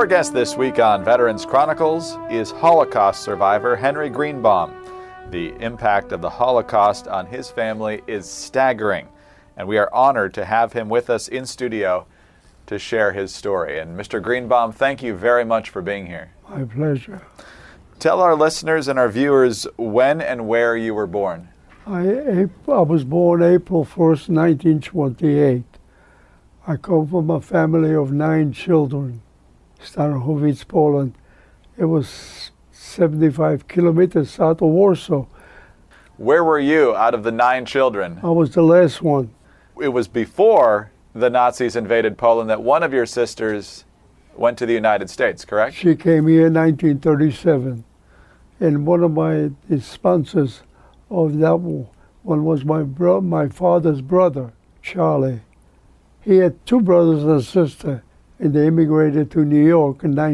Our guest this week on Veterans Chronicles is Holocaust survivor Henry Greenbaum. The impact of the Holocaust on his family is staggering, and we are honored to have him with us in studio to share his story. And Mr. Greenbaum, thank you very much for being here. My pleasure. Tell our listeners and our viewers when and where you were born. I was born April 1st, 1928. I come from a family of 9 children, Stanochowice, Poland. It was 75 kilometers south of Warsaw. Where were you out of the 9 children? I was the last one. It was before the Nazis invaded Poland that one of your sisters went to the United States, correct? She came here in 1937. And one of my sponsors of that one was my father's brother, Charlie. He had 2 brothers and a sister, and they immigrated to New York in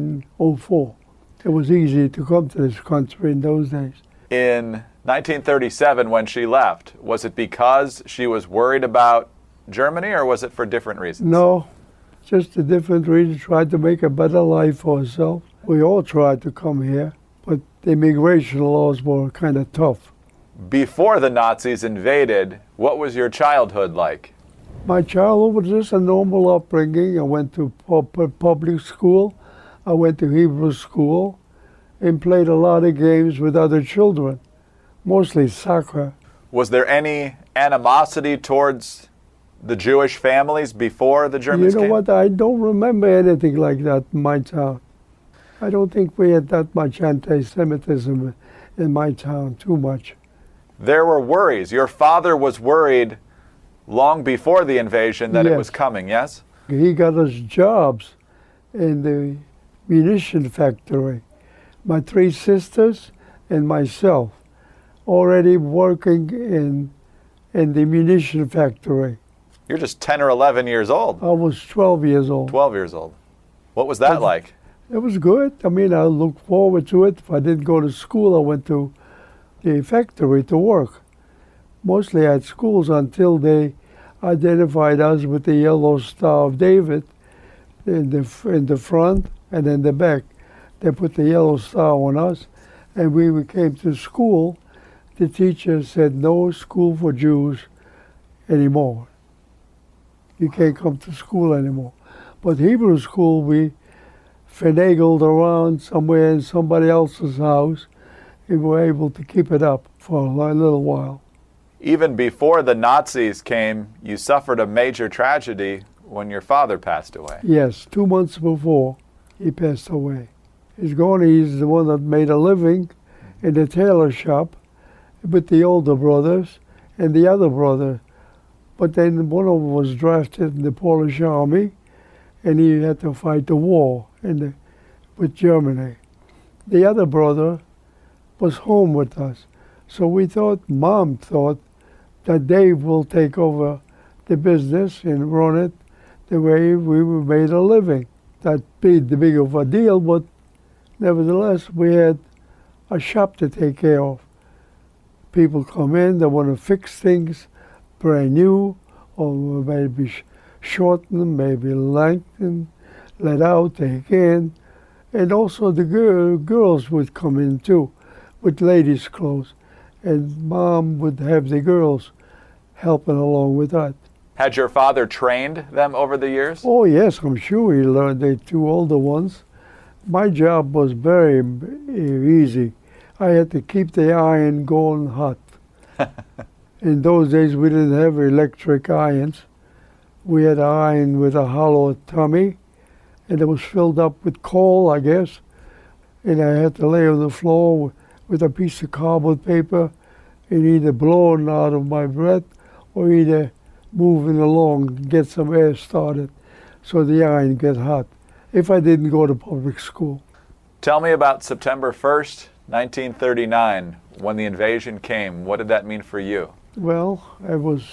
1904. It was easy to come to this country in those days. In 1937, when she left, was it because she was worried about Germany, or was it for different reasons? No, just a different reason. Tried to make a better life for herself. We all tried to come here, but the immigration laws were kind of tough. Before the Nazis invaded, what was your childhood like? My childhood was just a normal upbringing. I went to public school. I went to Hebrew school and played a lot of games with other children, mostly soccer. Was there any animosity towards the Jewish families before the Germans came? You know what? I don't remember anything like that in my town. I don't think we had that much anti-Semitism in my town, too much. There were worries. Your father was worried long before the invasion that it was coming, yes? He got us jobs in the munition factory. My 3 sisters and myself already working in the munition factory. You're just 10 or 11 years old. I was 12 years old. 12 years old. What was that like? It was good. I mean, I looked forward to it. If I didn't go to school, I went to the factory to work. Mostly at schools until they identified us with the Yellow Star of David in the front and in the back. They put the Yellow Star on us, and when we came to school, the teacher said, no school for Jews anymore. You can't come to school anymore. But Hebrew school, we finagled around somewhere in somebody else's house, and were able to keep it up for a little while. Even before the Nazis came, you suffered a major tragedy when your father passed away. Yes, 2 months before he passed away. He's the one that made a living in the tailor shop with the older brothers and the other brother. But then one of them was drafted in the Polish army, and he had to fight the war with Germany. The other brother was home with us. So Mom thought that Dave will take over the business and run it the way we made a living. That be the big of a deal, but nevertheless, we had a shop to take care of. People come in, they want to fix things brand new, or maybe shorten, maybe lengthen, let out, take in. And also the girls would come in too, with ladies' clothes. And Mom would have the girls helping along with that. Had your father trained them over the years? Oh yes, I'm sure he learned, the 2 older ones. My job was very easy. I had to keep the iron going hot. In those days we didn't have electric irons. We had an iron with a hollow tummy, and it was filled up with coal, I guess. And I had to lay on the floor with a piece of cardboard paper and either blowing out of my breath or either moving along, get some air started so the iron get hot, if I didn't go to public school. Tell me about September 1st, 1939, when the invasion came. What did that mean for you? Well, I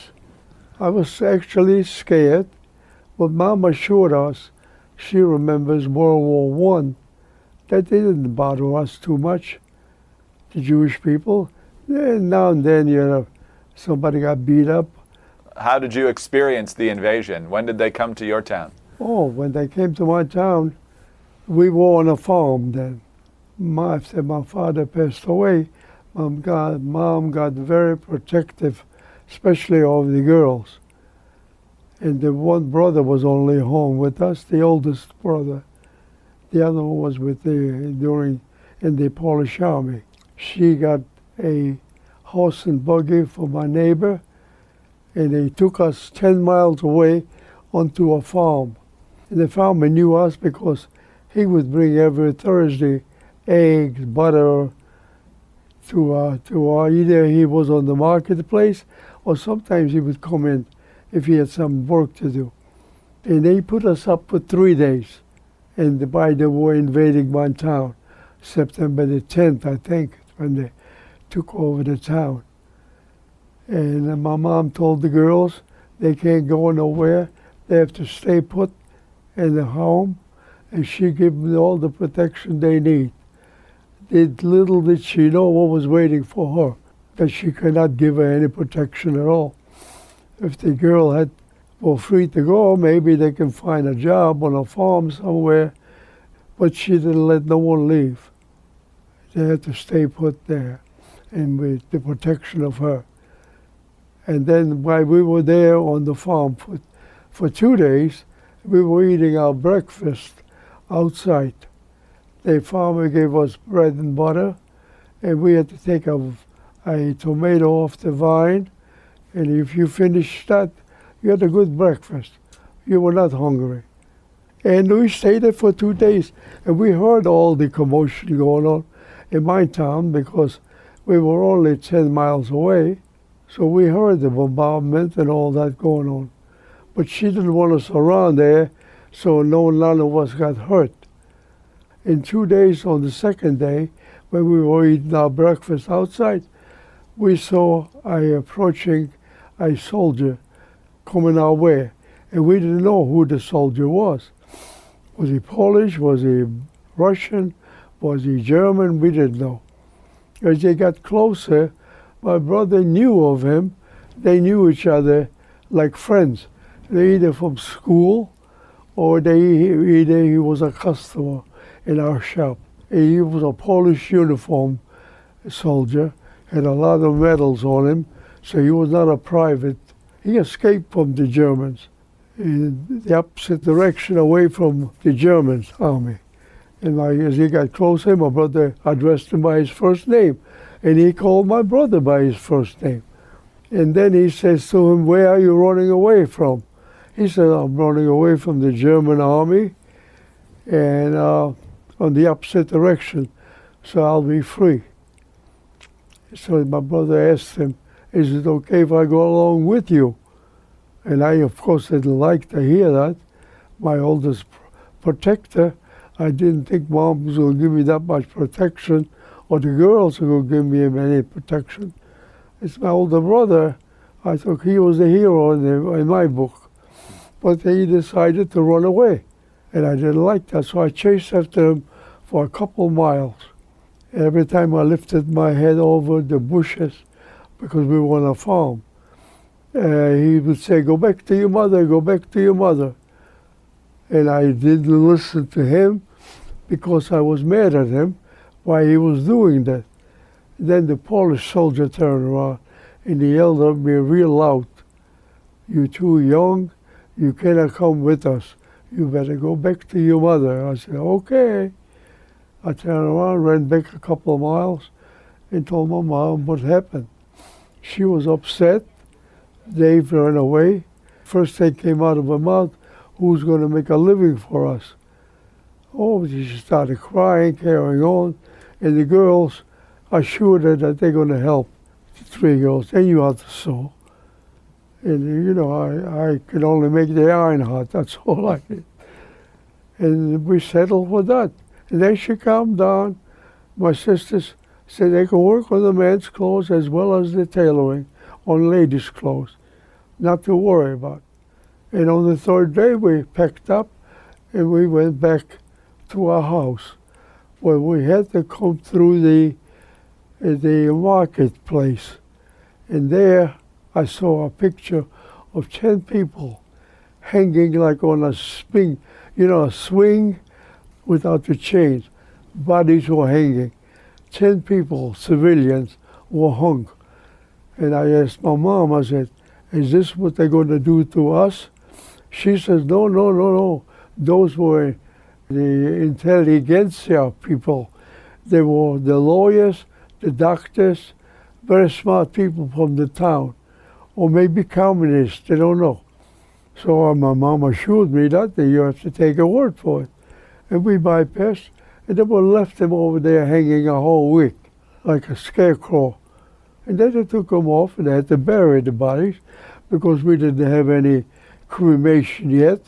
was actually scared, but Mom assured us, she remembers World War I, that they didn't bother us too much, the Jewish people. Now and then, somebody got beat up. How did you experience the invasion? When did they come to your town? Oh, when they came to my town, We were on a farm then. After my father passed away, Mom got very protective, especially of the girls. And the one brother was only home with us, the oldest brother. The other one was in the Polish Army. She got a horse and buggy for my neighbor, and they took us 10 miles away onto a farm. And the farmer knew us because he would bring every Thursday eggs, butter, either he was on the marketplace or sometimes he would come in if he had some work to do. And they put us up for 3 days. And by the war invading my town, September the 10th, I think, when they took over the town. And my mom told the girls they can't go nowhere. They have to stay put in the home, and she gave them all the protection they need. Little did she know what was waiting for her, that she could not give her any protection at all. If the girl were free to go, maybe they can find a job on a farm somewhere, but she didn't let no one leave. They had to stay put there, and with the protection of her. And then while we were there on the farm for 2 days, we were eating our breakfast outside. The farmer gave us bread and butter, and we had to take a tomato off the vine, and if you finished that, you had a good breakfast. You were not hungry. And we stayed there for 2 days, and we heard all the commotion going on in my town because we were only 10 miles away, so we heard the bombardment and all that going on. But she didn't want us around there, so none of us got hurt. In 2 days, on the second day, when we were eating our breakfast outside, we saw approaching a soldier coming our way, and we didn't know who the soldier was. Was he Polish? Was he Russian? Was he German? We didn't know. As they got closer, my brother knew of him. They knew each other like friends. They either from school or he was a customer in our shop. He was a Polish uniform soldier, had a lot of medals on him, so he was not a private. He escaped from the Germans in the opposite direction away from the Germans' army. And as he got closer, my brother addressed him by his first name, and he called my brother by his first name. And then he says to him, "Where are you running away from?" He said, "I'm running away from the German army, and on the opposite direction, so I'll be free." So my brother asked him, "Is it okay if I go along with you?" And I, of course, didn't like to hear that. My oldest protector, I didn't think Mom was going to give me that much protection, or the girls were going to give me any protection. It's my older brother. I thought he was the hero in my book. But he decided to run away, and I didn't like that, so I chased after him for a couple miles. Every time I lifted my head over the bushes, because we were on a farm, he would say, "Go back to your mother, go back to your mother." And I didn't listen to him because I was mad at him why he was doing that. Then the Polish soldier turned around and he yelled at me real loud, "You're too young, you cannot come with us. You better go back to your mother." I said, "Okay." I turned around, ran back a couple of miles, and told my mom what happened. She was upset. Dave ran away. First thing came out of her mouth, "Who's going to make a living for us?" Oh, she started crying, carrying on, and the girls assured her that they're going to help. The 3 girls, they knew how to sew. And, I could only make the iron hot, that's all I did. And we settled for that. And then she calmed down. My sisters said they could work on the men's clothes as well as the tailoring on ladies' clothes, not to worry about. And on the 3rd day, we packed up and we went back to our house. Well, we had to come through the marketplace. And there I saw a picture of 10 people hanging like on a swing, a swing without the chains. Bodies were hanging. 10 people, civilians, were hung. And I asked my mom, I said, is this what they're going to do to us? She says, no, no, no, no. Those were the intelligentsia people. They were the lawyers, the doctors, very smart people from the town, or maybe communists, they don't know. So my mom assured me that you have to take a word for it. And we bypassed, and then we left them over there hanging a whole week, like a scarecrow. And then they took them off, and they had to bury the bodies, because we didn't have any cremation yet,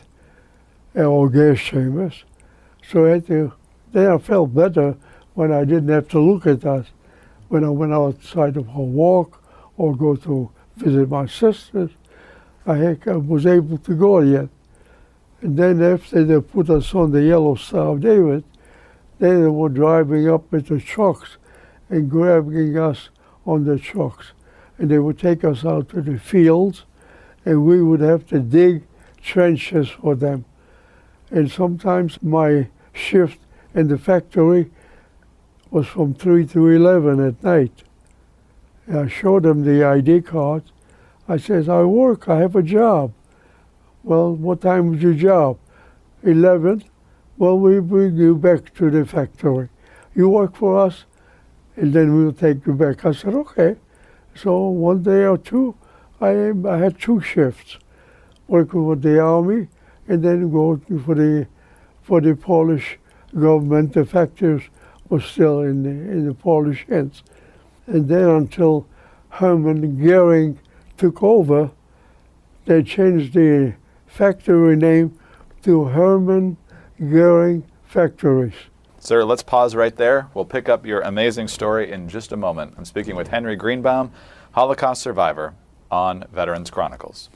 or gas chambers. So then I felt better when I didn't have to look at us. When I went outside for a walk or go to visit my sisters, I was able to go yet. And then after they put us on the Yellow Star of David, then they were driving up with the trucks and grabbing us on the trucks. And they would take us out to the fields, and we would have to dig trenches for them. And sometimes my shift in the factory was from 3 to 11 at night. And I showed them the ID cards. I says, I work, I have a job. Well, what time is your job? 11. Well, we bring you back to the factory. You work for us, and then we'll take you back. I said, okay. So one day or two, I had 2 shifts, working for the army, and then working for the Polish government. The factories were still in the Polish hands. And then until Hermann Goering took over, they changed the factory name to Hermann Goering Factories. Sir, let's pause right there. We'll pick up your amazing story in just a moment. I'm speaking with Henry Greenbaum, Holocaust survivor, on Veterans Chronicles.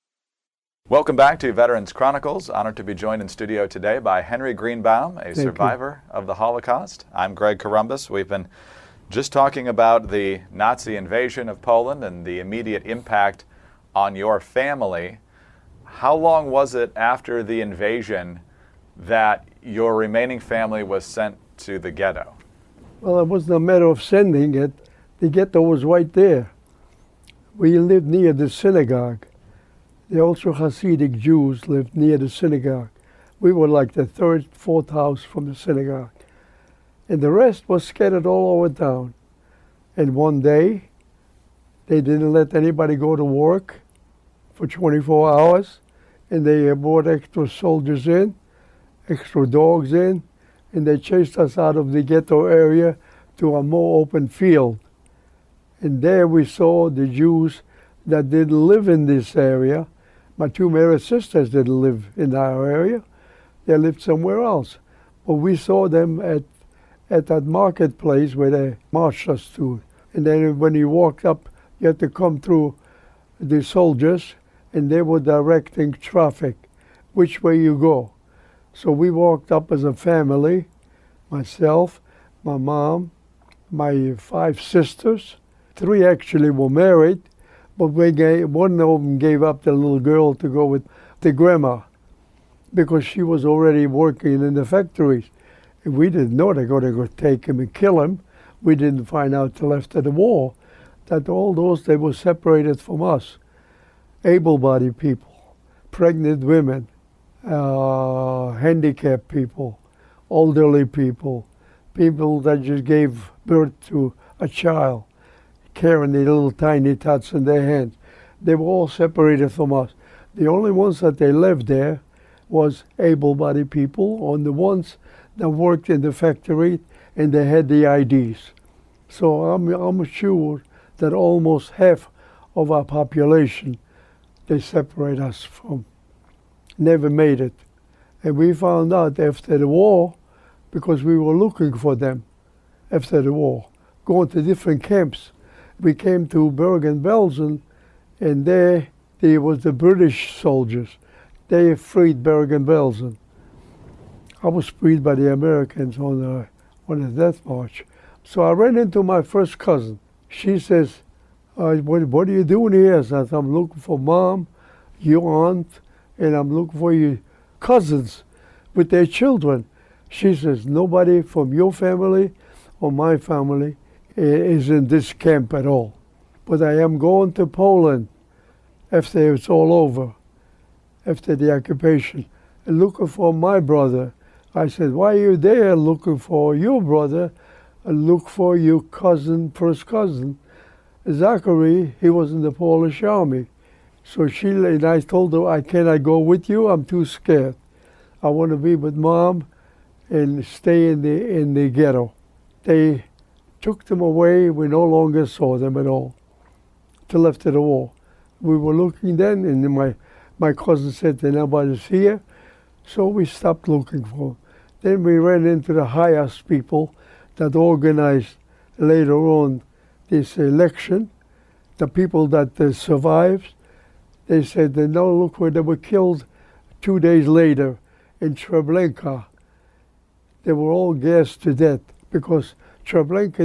Welcome back to Veterans Chronicles. Honored to be joined in studio today by Henry Greenbaum, a survivor of the Holocaust. I'm Greg Corombos. We've been just talking about the Nazi invasion of Poland and the immediate impact on your family. How long was it after the invasion that your remaining family was sent to the ghetto? Well, it wasn't a matter of sending it. The ghetto was right there. We lived near the synagogue. The also Hasidic Jews lived near the synagogue. We were like the 3rd, 4th house from the synagogue. And the rest was scattered all over town. And one day, they didn't let anybody go to work for 24 hours. And they brought extra soldiers in, extra dogs in, and they chased us out of the ghetto area to a more open field. And there we saw the Jews that didn't live in this area. My 2 married sisters didn't live in our area. They lived somewhere else. But we saw them at that marketplace where they marched us to. And then when you walked up, you had to come through the soldiers, and they were directing traffic, which way you go. So we walked up as a family, myself, my mom, my 5 sisters. 3 actually were married, but one of them gave up the little girl to go with the grandma because she was already working in the factories. And we didn't know they were going to go take him and kill him. We didn't find out till after the war that all those, they were separated from us. Able-bodied people, pregnant women, handicapped people, elderly people, people that just gave birth to a child, carrying the little tiny tots in their hands. They were all separated from us. The only ones that they left there was able-bodied people, or the ones that worked in the factory and they had the IDs. So I'm sure that almost half of our population they separate us from. Never made it. And we found out after the war, because we were looking for them after the war, going to different camps. We came to Bergen-Belsen, and there was the British soldiers. They freed Bergen-Belsen. I was freed by the Americans on the death march. So I ran into my first cousin. She says, what are you doing here? I said, I'm looking for Mom, your aunt, and I'm looking for your cousins with their children. She says, nobody from your family or my family is in this camp at all. But I am going to Poland after it's all over, after the occupation, and looking for my brother. I said, why are you there looking for your brother? And look for your cousin, first cousin. Zachary, he was in the Polish army. So and I told her, I cannot go with you, I'm too scared. I want to be with Mom and stay in the ghetto. They took them away, we no longer saw them at all, till after the war. We were looking then, and my cousin said that nobody's here, so we stopped looking for them. Then we ran into the HIAS people that organized later on this election. The people that survived, they said that no, look where they were killed 2 days later in Treblinka. They were all gassed to death because Treblinka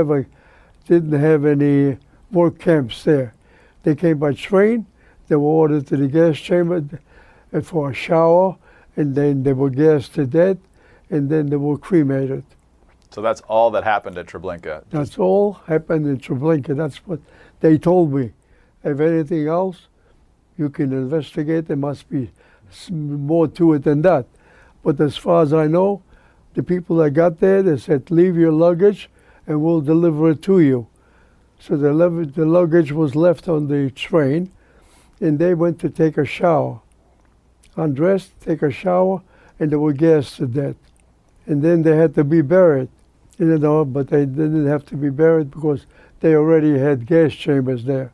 didn't have any work camps there. They came by train, they were ordered to the gas chamber for a shower, and then they were gassed to death, and then they were cremated. So that's all that happened at Treblinka? That's all happened in Treblinka. That's what they told me. If anything else, you can investigate. There must be more to it than that. But as far as I know, the people that got there, they said, leave your luggage and we'll deliver it to you. So the luggage was left on the train, and they went to take a shower. Undressed, take a shower, and they were gassed to death. And then they had to be buried. But they didn't have to be buried because they already had gas chambers there.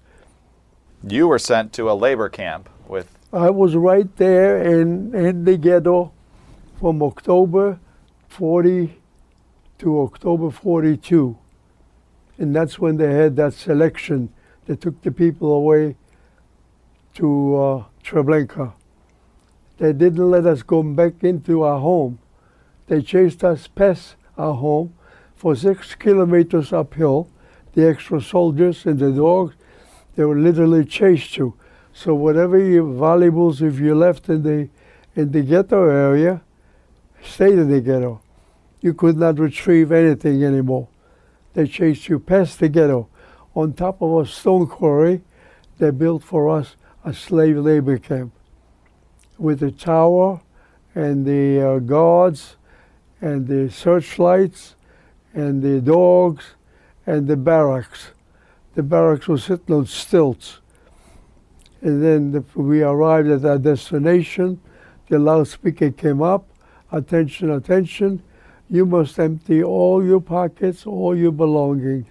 You were sent to a labor camp with... I was right there in the ghetto from October 40 to October 42. And that's when they had that selection. They took the people away to Treblinka. They didn't let us go back into our home. They chased us past our home for 6 kilometers uphill. The extra soldiers and the dogs, they were literally chased you. So whatever your valuables, if you left in the ghetto area, stayed in the ghetto. You could not retrieve anything anymore. They chased you past the ghetto. On top of a stone quarry, they built for us a slave labor camp with the tower and the guards and the searchlights and the dogs and the barracks. The barracks was sitting on stilts. And then we arrived at our destination. The loudspeaker came up. Attention, attention. You must empty all your pockets, all your belongings.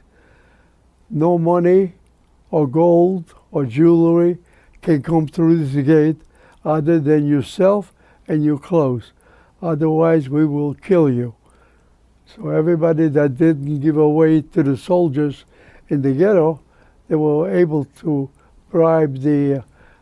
No money or gold or jewelry can come through this gate other than yourself and your clothes. Otherwise, we will kill you. So everybody that didn't give away to the soldiers in the ghetto, they were able to bribe the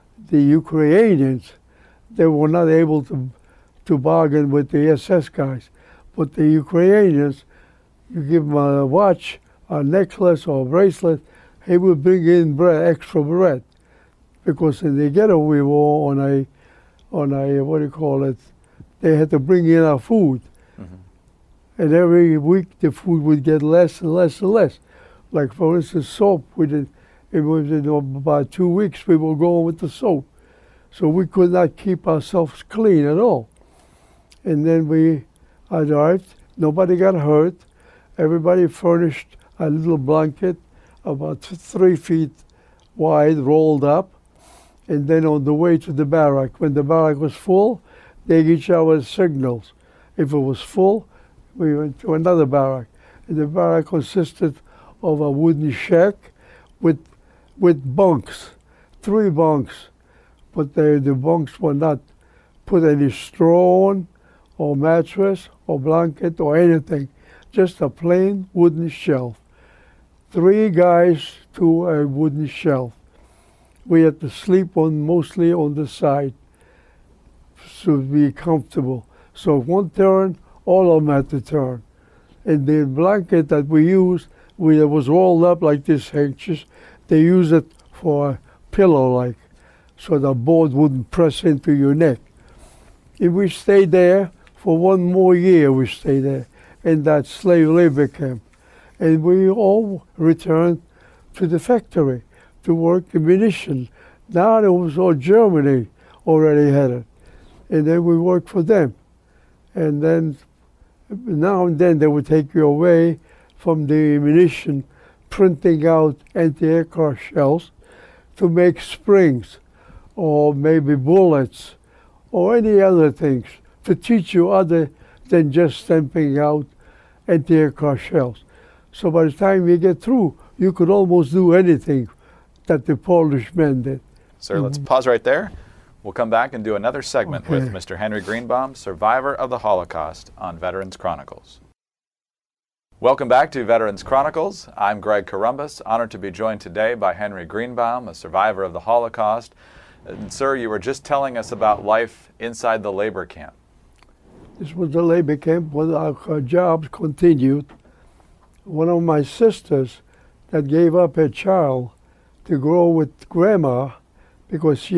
Ukrainians. They were not able to bargain with the SS guys. But the Ukrainians, you give them a watch, a necklace or a bracelet, he would bring in extra bread. Because in the ghetto we were on a what do you call it, they had to bring in our food. Mm-hmm. And every week the food would get less and less and less. Like for instance, soap, it was in about 2 weeks we were going with the soap. So we could not keep ourselves clean at all. And then we arrived, nobody got hurt. Everybody furnished a little blanket about 3 feet wide, rolled up. And then on the way to the barrack, when the barrack was full, they each hour signals. If it was full, we went to another barrack. And the barrack consisted of a wooden shack with bunks, 3 bunks. But the bunks were not put any straw on, or mattress, or blanket, or anything. Just a plain wooden shelf. 3 guys to a wooden shelf. We had to sleep mostly on the side to be comfortable. So if one turned, all of them had to turn. And the blanket that we used, it was rolled up like this, handkerchief. They used it for a pillow-like, so the board wouldn't press into your neck. And we stayed there For 1 more year we stayed there in that slave labor camp. And we all returned to the factory to work the munition. Now it was all Germany already had it. And then we worked for them. And then now and then they would take you away from the munition, printing out anti-aircraft shells to make springs or maybe bullets or any other things to teach you other than just stamping out anti-aircraft shells. So by the time you get through, you could almost do anything that the Polish men did. Sir, let's pause right there. We'll come back and do another segment with Mr. Henry Greenbaum, survivor of the Holocaust, on Veterans Chronicles. Welcome back to Veterans Chronicles. I'm Greg Corombos, honored to be joined today by Henry Greenbaum, a survivor of the Holocaust. And sir, you were just telling us about life inside the labor camp. This was the labor camp where our jobs continued. One of my sisters that gave up her child to grow with grandma because she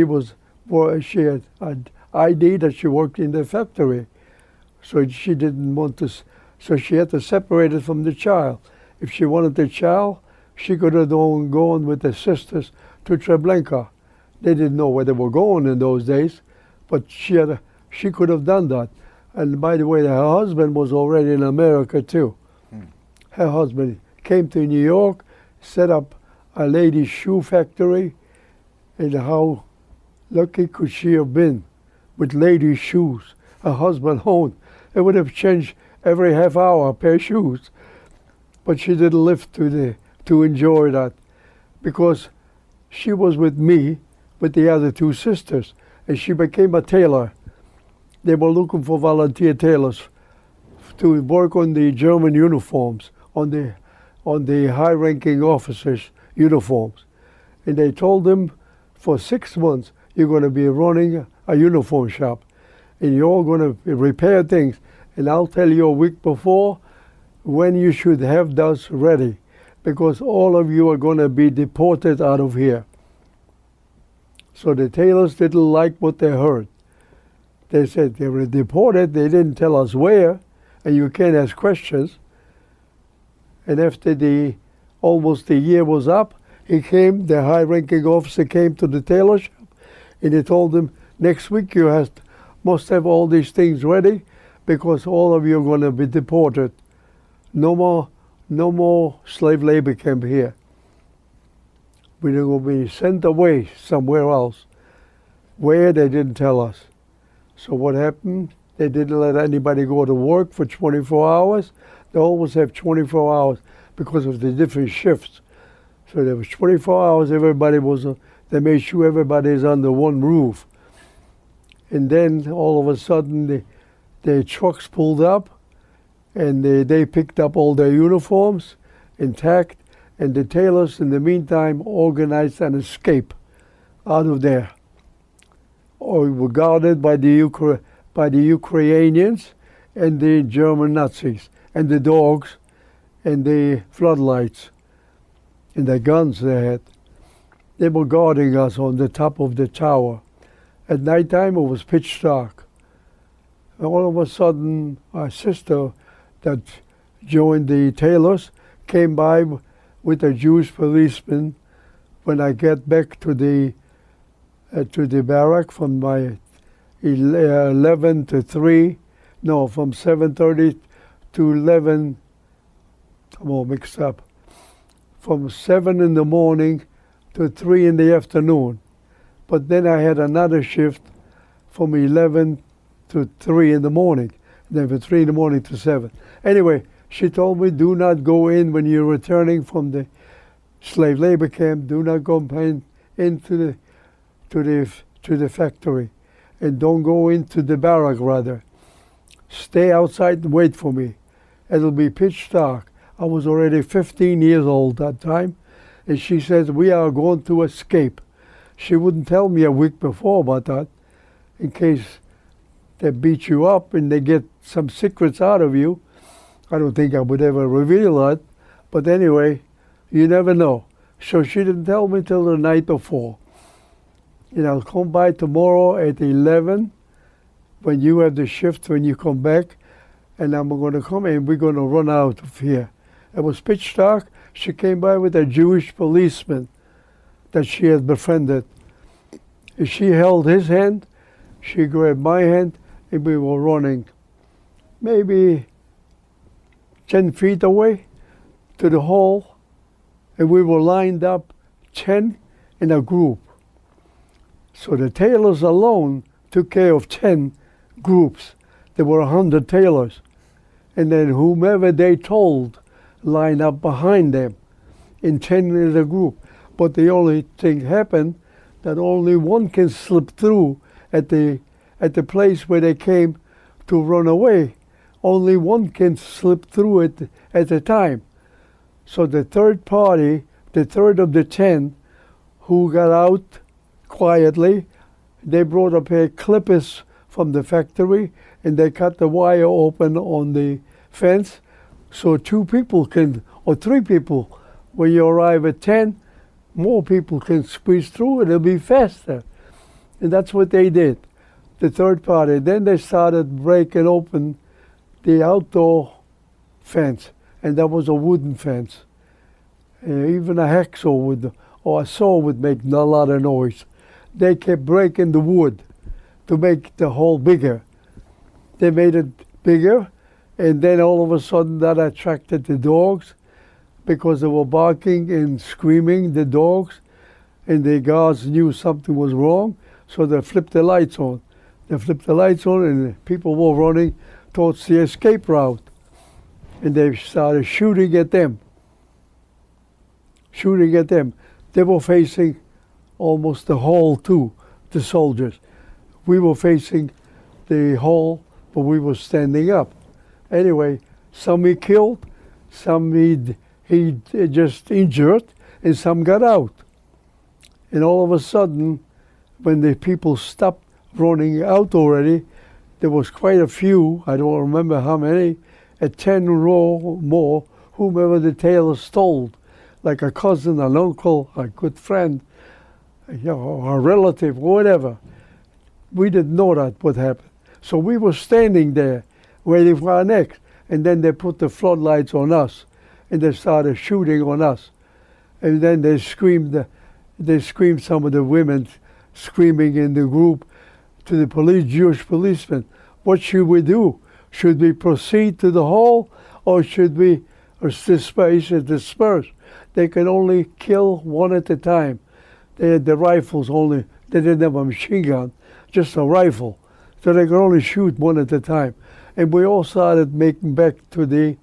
had ID that she worked in the factory. So she didn't want to, so she had to separate it from the child. If she wanted the child, she could have gone with the sisters to Treblinka. They didn't know where they were going in those days, but she could have done that. And by the way, her husband was already in America too. Her husband came to New York, set up a ladies' shoe factory, and how lucky could she have been with ladies' shoes her husband owned. It would have changed every half hour a pair of shoes. But she didn't live to enjoy that because she was with me, with the other two sisters, and she became a tailor. They were looking for volunteer tailors to work on the German uniforms, on the high-ranking officers' uniforms. And they told them, for 6 months, you're going to be running a uniform shop, and you're all going to repair things. And I'll tell you a week before when you should have those ready, because all of you are going to be deported out of here. So the tailors didn't like what they heard. They said they were deported, they didn't tell us where, and you can't ask questions. And after almost the year was up, the high-ranking officer came to the tailor shop, and he told them, next week you must have all these things ready, because all of you are going to be deported. No more slave labor camp here. We're going to be sent away somewhere else. Where, they didn't tell us. So what happened? They didn't let anybody go to work for 24 hours. They always have 24 hours because of the different shifts. So there was 24 hours, they made sure everybody is under one roof. And then all of a sudden the trucks pulled up and they picked up all their uniforms intact, and the tailors in the meantime organized an escape out of there. Or were guarded by the Ukrainians and the German Nazis and the dogs and the floodlights and the guns they had. They were guarding us on the top of the tower. At nighttime it was pitch dark. And all of a sudden our sister that joined the tailors came by with a Jewish policeman when I get back to the barrack from my 11 to 3, no, from 7:30 to 11, I'm all mixed up, from 7 in the morning to 3 in the afternoon. But then I had another shift from 11 to 3 in the morning, and then from 3 in the morning to 7. Anyway, she told me, do not go in when you're returning from the slave labor camp, do not go into the factory, and don't go into the barrack rather. Stay outside and wait for me. It'll be pitch dark. I was already 15 years old that time, and she says, we are going to escape. She wouldn't tell me a week before about that, in case they beat you up and they get some secrets out of you. I don't think I would ever reveal that, but anyway, you never know. So she didn't tell me till the night before. And I'll come by tomorrow at 11 when you have the shift, when you come back, and I'm going to come and we're going to run out of here. It was pitch dark. She came by with a Jewish policeman that she had befriended. She held his hand, she grabbed my hand, and we were running maybe 10 feet away to the hall, and we were lined up 10 in a group. So the tailors alone took care of 10 groups. There were 100 tailors. And then whomever they told line up behind them in 10 in a group. But the only thing happened that only one can slip through at the place where they came to run away. Only one can slip through it at a time. So the third party, the third of the 10 who got out quietly, they brought a pair of clippers from the factory and they cut the wire open on the fence so 2 people can, or 3 people, when you arrive at 10, more people can squeeze through and it'll be faster. And that's what they did, the third party. Then they started breaking open the outdoor fence, and that was a wooden fence. Even a hacksaw would, or a saw would make a lot of noise. They kept breaking the wood to make the hole bigger. They made it bigger, and then all of a sudden that attracted the dogs because they were barking and screaming, the dogs, and the guards knew something was wrong, so they flipped the lights on. They flipped the lights on and people were running towards the escape route. And they started shooting at them. Shooting at them. They were facing almost the hall too, the soldiers. We were facing the hall, but we were standing up. Anyway, some he killed, some he just injured, and some got out. And all of a sudden, when the people stopped running out already, there was quite a few, I don't remember how many, at 10 or more, whomever the tailor stole, like a cousin, an uncle, a good friend, a relative, whatever. We didn't know that would happen. So we were standing there, waiting for our next, and then they put the floodlights on us, and they started shooting on us. And then they screamed, some of the women screaming in the group to the Jewish policemen, what should we do? Should we proceed to the hall, or should we disperse? They can only kill one at a time. They had the rifles only, they didn't have a machine gun, just a rifle. So they could only shoot one at a time. And we all started making back to the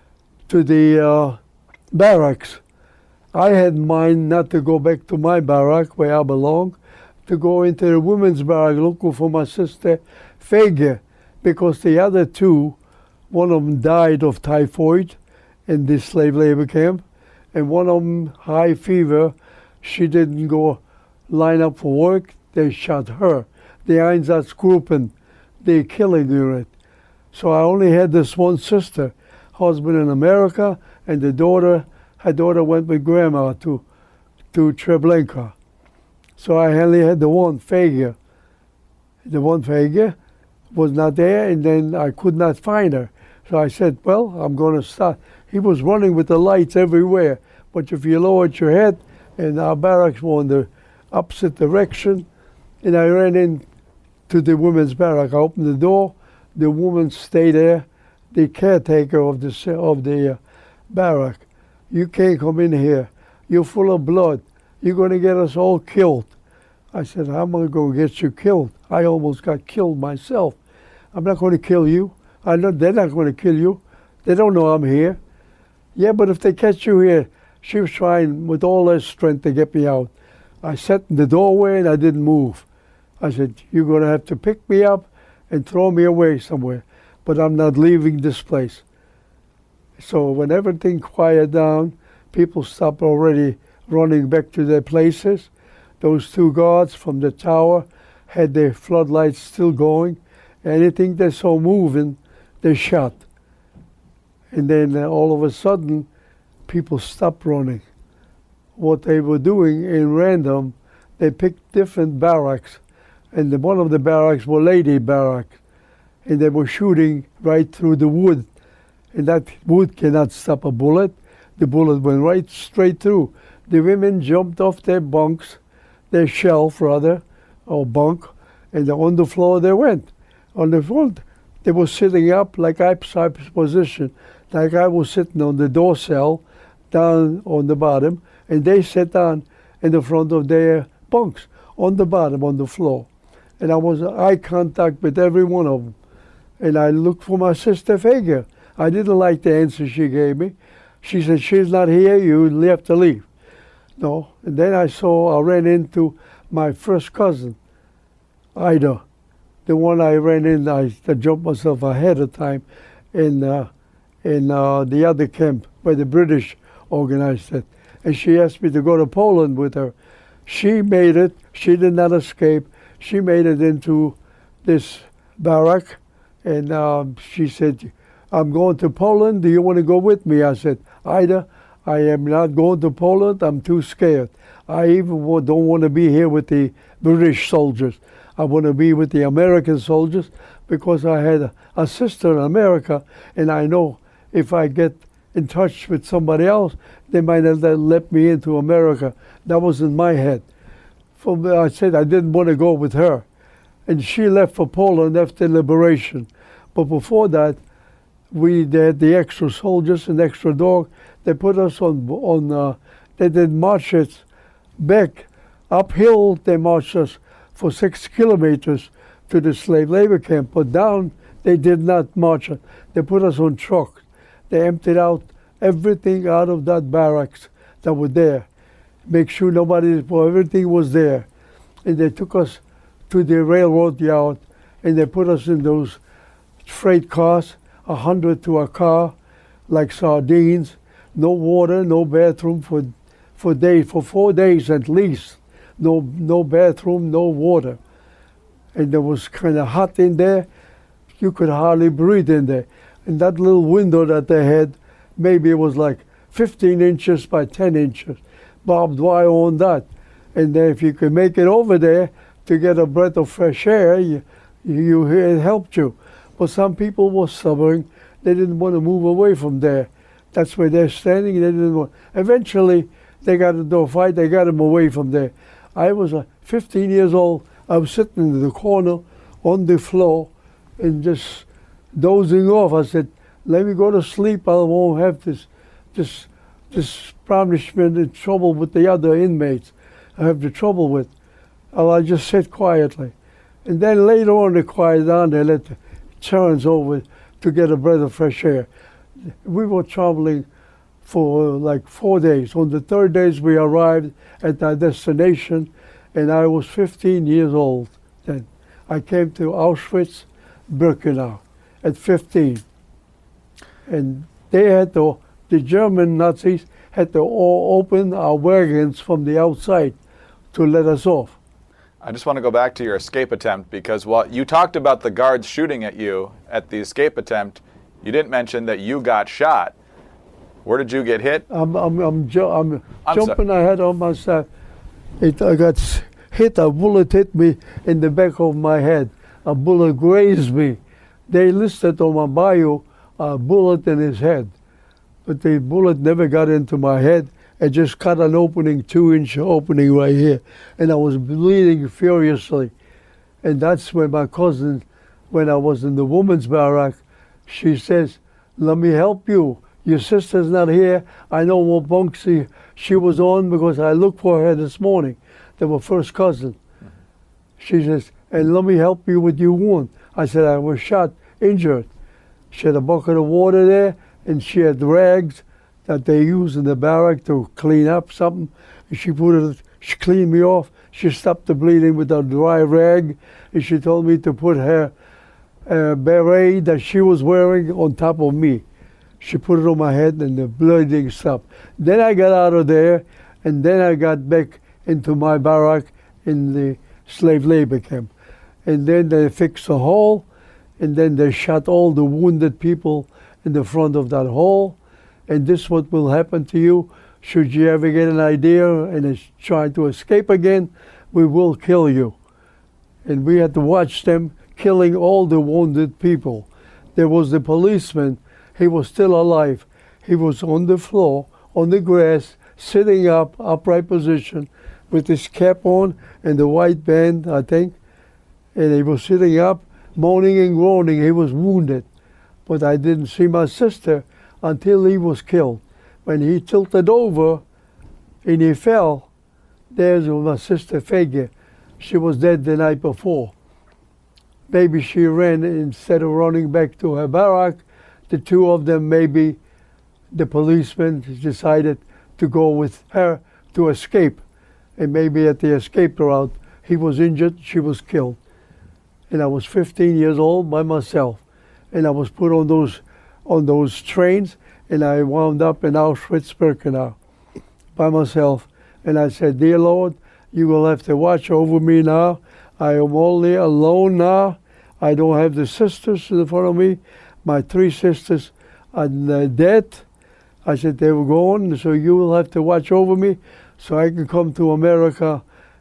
barracks. I had in mind not to go back to my barrack where I belong, to go into the women's barrack looking for my sister Fege, because the other 2, one of them died of typhoid in this slave labor camp, and one of them high fever. She didn't go line up for work. They shot her. The Einsatzgruppen, the killing unit. So I only had this one sister, husband in America, and the daughter, her daughter went with grandma to Treblinka. So I only had the one Fege. The one Fege was not there, and then I could not find her. So I said, well, I'm going to start. He was running with the lights everywhere, but if you lowered your head, and our barracks were in the opposite direction, and I ran in to the women's barrack. I opened the door, the woman stayed there, the caretaker of the barrack. You can't come in here. You're full of blood. You're going to get us all killed. I said, I'm going to go get you killed. I almost got killed myself. I'm not going to kill you. I know they're not going to kill you. They don't know I'm here. Yeah, but if they catch you here, she was trying with all her strength to get me out. I sat in the doorway and I didn't move. I said, you're going to have to pick me up and throw me away somewhere, but I'm not leaving this place. So when everything quieted down, people stopped already running back to their places. Those 2 guards from the tower had their floodlights still going. Anything they saw moving, they shot. And then all of a sudden, people stopped running. What they were doing in random, they picked different barracks. And one of the barracks were lady barracks. and they were shooting right through the wood. And that wood cannot stop a bullet. The bullet went right straight through. The women jumped off their bunks, their shelf rather, or bunk, and on the floor they went. On the front, they were sitting up like Ipswich position, like I was sitting on the door cell, down on the bottom, and they sat down in the front of their bunks, on the bottom, on the floor. And I was eye contact with every one of them. And I looked for my sister Fager. I didn't like the answer she gave me. She said, she's not here, you have to leave. No, and then I ran into my first cousin, Ida. The one I ran in, I jumped myself ahead of time in the other camp where the British organized it. And she asked me to go to Poland with her. She made it. She did not escape. She made it into this barrack. And she said, I'm going to Poland. Do you want to go with me? I said, Ida, I am not going to Poland. I'm too scared. I even don't want to be here with the British soldiers. I want to be with the American soldiers because I had a sister in America, and I know if I get in touch with somebody else, they might not let me into America. That was in my head. I said I didn't want to go with her. And she left for Poland after liberation. But before that, they had the extra soldiers and extra dog. They put us they did marches back uphill. They marched us for 6 kilometers to the slave labor camp. But down, they did not march us. They put us on trucks. They emptied out everything out of that barracks that were there. Make sure everything was there. And they took us to the railroad yard, and they put us in those freight cars, 100 to a car, like sardines. No water, no bathroom for 4 days at least. No bathroom, no water. And it was kind of hot in there. You could hardly breathe in there. And that little window that they had, maybe it was like 15 inches by 10 inches. Barbed wire on that. And then if you could make it over there to get a breath of fresh air, it helped you. But some people were stubborn. They didn't want to move away from there. That's where they're standing. They didn't want. Eventually, they got into a fight. They got them away from there. I was 15 years old. I was sitting in the corner on the floor and just dozing off. I said, let me go to sleep. I won't have this punishment and trouble with the other inmates I have the trouble with. I just sit quietly. And then later on they quiet down. They let the turns over to get a breath of fresh air. We were traveling for like 4 days. On the third day we arrived at our destination, and I was 15 years old then. I came to Auschwitz-Birkenau at 15. And the German Nazis had to open our wagons from the outside to let us off. I just want to go back to your escape attempt, because while you talked about the guards shooting at you at the escape attempt, you didn't mention that you got shot. Where did you get hit? I'm jumping ahead on myself. I got hit. A bullet hit me in the back of my head. A bullet grazed me. They listed on my bio a bullet in his head, but the bullet never got into my head. It just cut an opening, 2-inch opening right here, and I was bleeding furiously. And that's when my cousin, when I was in the woman's barrack, she says, let me help you. Your sister's not here. I know what bunk she was on because I looked for her this morning. They were first cousin. She says, and let me help you with your wound. I said, I was shot, injured. She had a bucket of water there, and she had rags that they use in the barrack to clean up something. And she cleaned me off. She stopped the bleeding with a dry rag, and she told me to put her beret that she was wearing on top of me. She put it on my head, and the bleeding stopped. Then I got out of there, and then I got back into my barrack in the slave labor camp. And then they fixed the hole, and then they shot all the wounded people in the front of that hole. And this is what will happen to you. Should you ever get an idea and try to escape again, we will kill you. And we had to watch them killing all the wounded people. There was the policeman. He was still alive. He was on the floor, on the grass, sitting up, upright position, with his cap on and the white band, I think. And he was sitting up, moaning and groaning. He was wounded. But I didn't see my sister until he was killed. When he tilted over and he fell, there's my sister Fagin. She was dead the night before. Maybe she ran instead of running back to her barrack. The two of them, maybe the policeman decided to go with her to escape. And maybe at the escape route, he was injured, she was killed. And I was 15 years old by myself. And I was put on those trains, and I wound up in Auschwitz-Birkenau by myself. And I said, "Dear Lord, you will have to watch over me now. I am only alone now. I don't have the sisters in front of me. My 3 sisters are dead." I said, "They were gone, so you will have to watch over me so I can come to America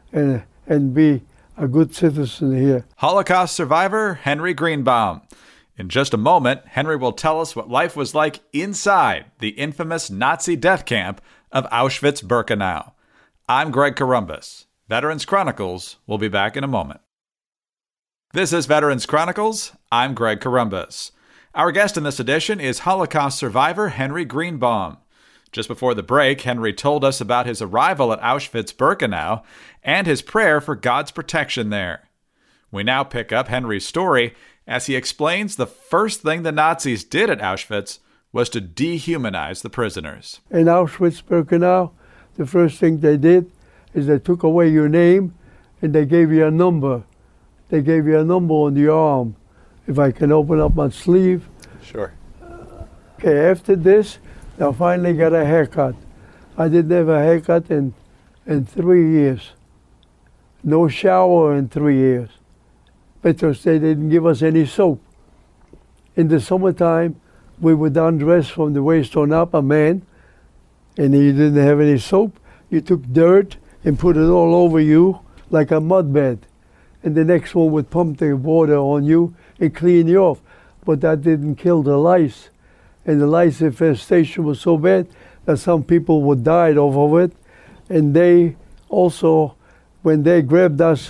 and be a good citizen here." Holocaust survivor Henry Greenbaum. In just a moment, Henry will tell us what life was like inside the infamous Nazi death camp of Auschwitz-Birkenau. I'm Greg Corombos. Veterans Chronicles will be back in a moment. This is Veterans Chronicles. I'm Greg Corombos. Our guest in this edition is Holocaust survivor Henry Greenbaum. Just before the break, Henry told us about his arrival at Auschwitz-Birkenau and his prayer for God's protection there. We now pick up Henry's story as he explains the first thing the Nazis did at Auschwitz was to dehumanize the prisoners. In Auschwitz-Birkenau, the first thing they did is they took away your name and they gave you a number. They gave you a number on your arm. If I can open up my sleeve. Sure. Okay, after this, I finally got a haircut. I didn't have a haircut in 3 years. No shower in 3 years. Because they didn't give us any soap. In the summertime, we would undress from the waist on up, a man, and he didn't have any soap. You took dirt and put it all over you like a mud bed. And the next one would pump the water on you and clean you off. But that didn't kill the lice. And the lice infestation was so bad that some people would die off of it. And they also, when they grabbed us,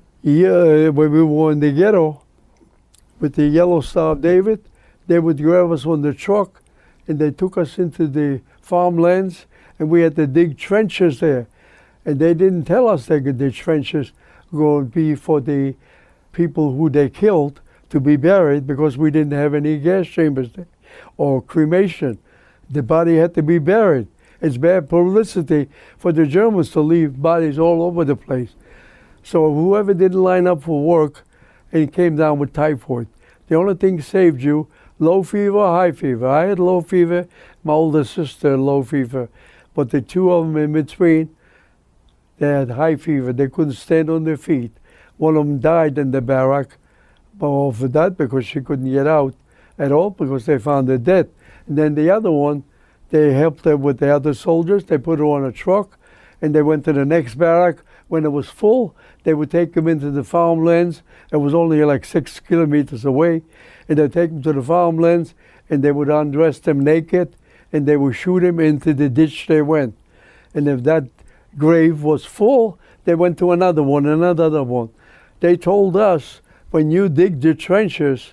when we were in the ghetto with the Yellow Star of David, they would grab us on the truck and they took us into the farmlands and we had to dig trenches there. And they didn't tell us they could dig trenches going to be for the people who they killed to be buried because we didn't have any gas chambers there or cremation. The body had to be buried. It's bad publicity for the Germans to leave bodies all over the place. So whoever didn't line up for work and came down with typhoid, the only thing saved you, low fever, high fever. I had low fever, my older sister had low fever, but the two of them in between, they had high fever. They couldn't stand on their feet. One of them died in the barrack of that because she couldn't get out at all because they found her dead. And then the other one, they helped her with the other soldiers. They put her on a truck and they went to the next barrack. When it was full, they would take them into the farmlands. It was only like 6 kilometers away. And they'd take them to the farmlands and they would undress them naked and they would shoot them into the ditch they went. And if that grave was full, they went to another one, another one. They told us, when you dig the trenches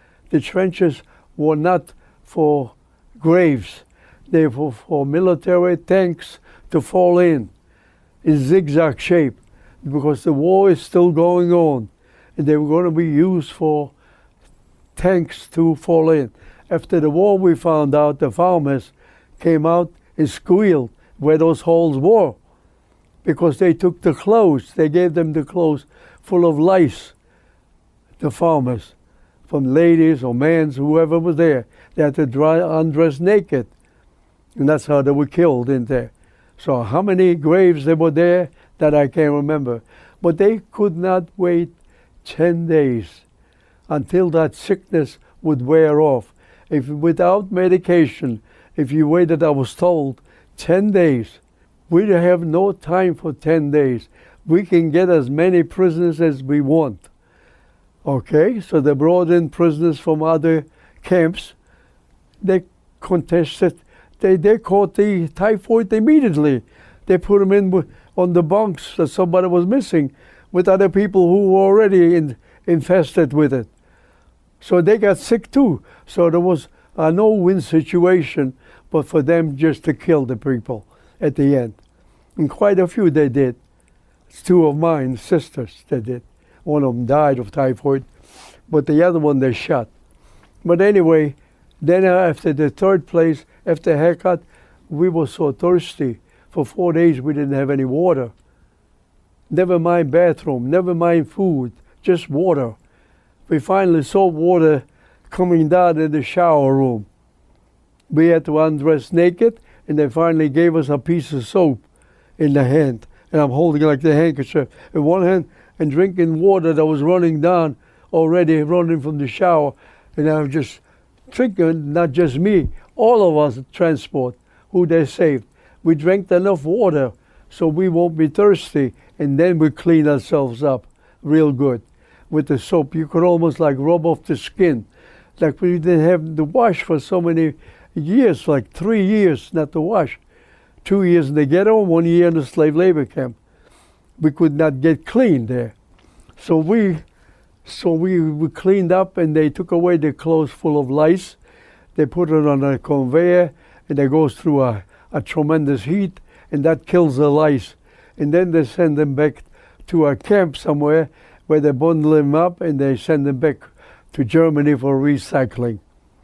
were not for graves. They were for military tanks to fall in zigzag shape, because the war is still going on. And they were going to be used for tanks to fall in. After the war, we found out the farmers came out and squealed where those holes were, because they took the clothes. They gave them the clothes full of lice, the farmers, from ladies or men, whoever was there. They had to undress naked. And that's how they were killed in there. So how many graves there were there, that I can't remember. But they could not wait 10 days until that sickness would wear off. If without medication, if you waited, I was told, 10 days, we have no time for 10 days. We can get as many prisoners as we want. Okay, so they brought in prisoners from other camps. They contested. They caught the typhoid immediately. They put them in on the bunks that somebody was missing with other people who were already infested with it. So they got sick too. So there was a no-win situation, but for them just to kill the people at the end. And quite a few they did. It's two of mine, sisters, they did. One of them died of typhoid, but the other one they shot. But anyway, then after the third place, after haircut, we were so thirsty. For 4 days we didn't have any water. Never mind bathroom, never mind food, just water. We finally saw water coming down in the shower room. We had to undress naked, and they finally gave us a piece of soap in the hand. And I'm holding like the handkerchief in one hand and drinking water that was running down already, running from the shower. And I was just drinking, not just me, all of us at transport, who they saved. We drank enough water so we won't be thirsty, and then we clean ourselves up real good. With the soap, you could almost like rub off the skin. Like we didn't have to wash for so many years, like 3 years not to wash. 2 years in the ghetto, 1 year in the slave labor camp. We could not get clean there. So we cleaned up, and they took away the clothes full of lice. They put it on a conveyor, and it goes through a tremendous heat, and that kills the lice. And then they send them back to a camp somewhere where they bundle them up, and they send them back to Germany for recycling.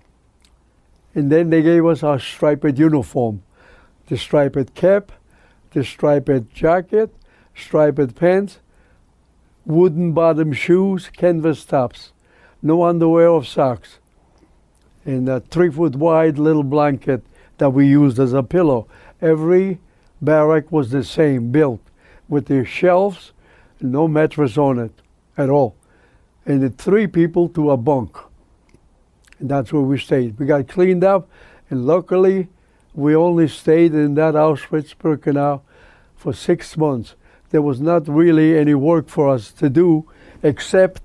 And then they gave us our striped uniform. The striped cap, the striped jacket, striped pants, wooden bottom shoes, canvas tops, no underwear or socks, and a 3-foot wide little blanket that we used as a pillow. Every barrack was the same, built with the shelves, no mattress on it at all. And the 3 people to a bunk. And that's where we stayed. We got cleaned up, and luckily we only stayed in that Auschwitz-Birkenau for 6 months. There was not really any work for us to do except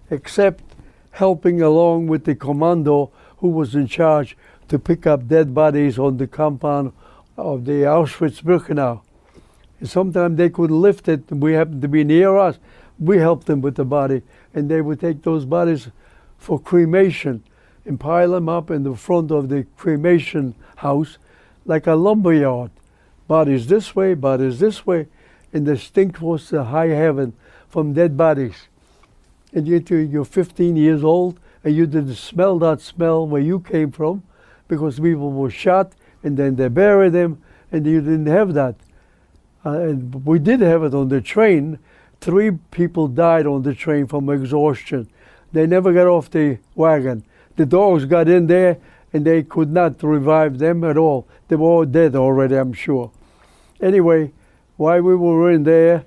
helping along with the commando who was in charge to pick up dead bodies on the compound of the Auschwitz-Birkenau. And sometimes they couldn't lift it, and we happened to be near us. We helped them with the body, and they would take those bodies for cremation and pile them up in the front of the cremation house like a lumberyard. Bodies this way, and the stink was to high heaven from dead bodies. And you're 15 years old, and you didn't smell that smell where you came from, because people were shot, and then they buried them, and you didn't have that. And we did have it on the train. 3 people died on the train from exhaustion. They never got off the wagon. The dogs got in there, and they could not revive them at all. They were all dead already, I'm sure. Anyway, while we were in there,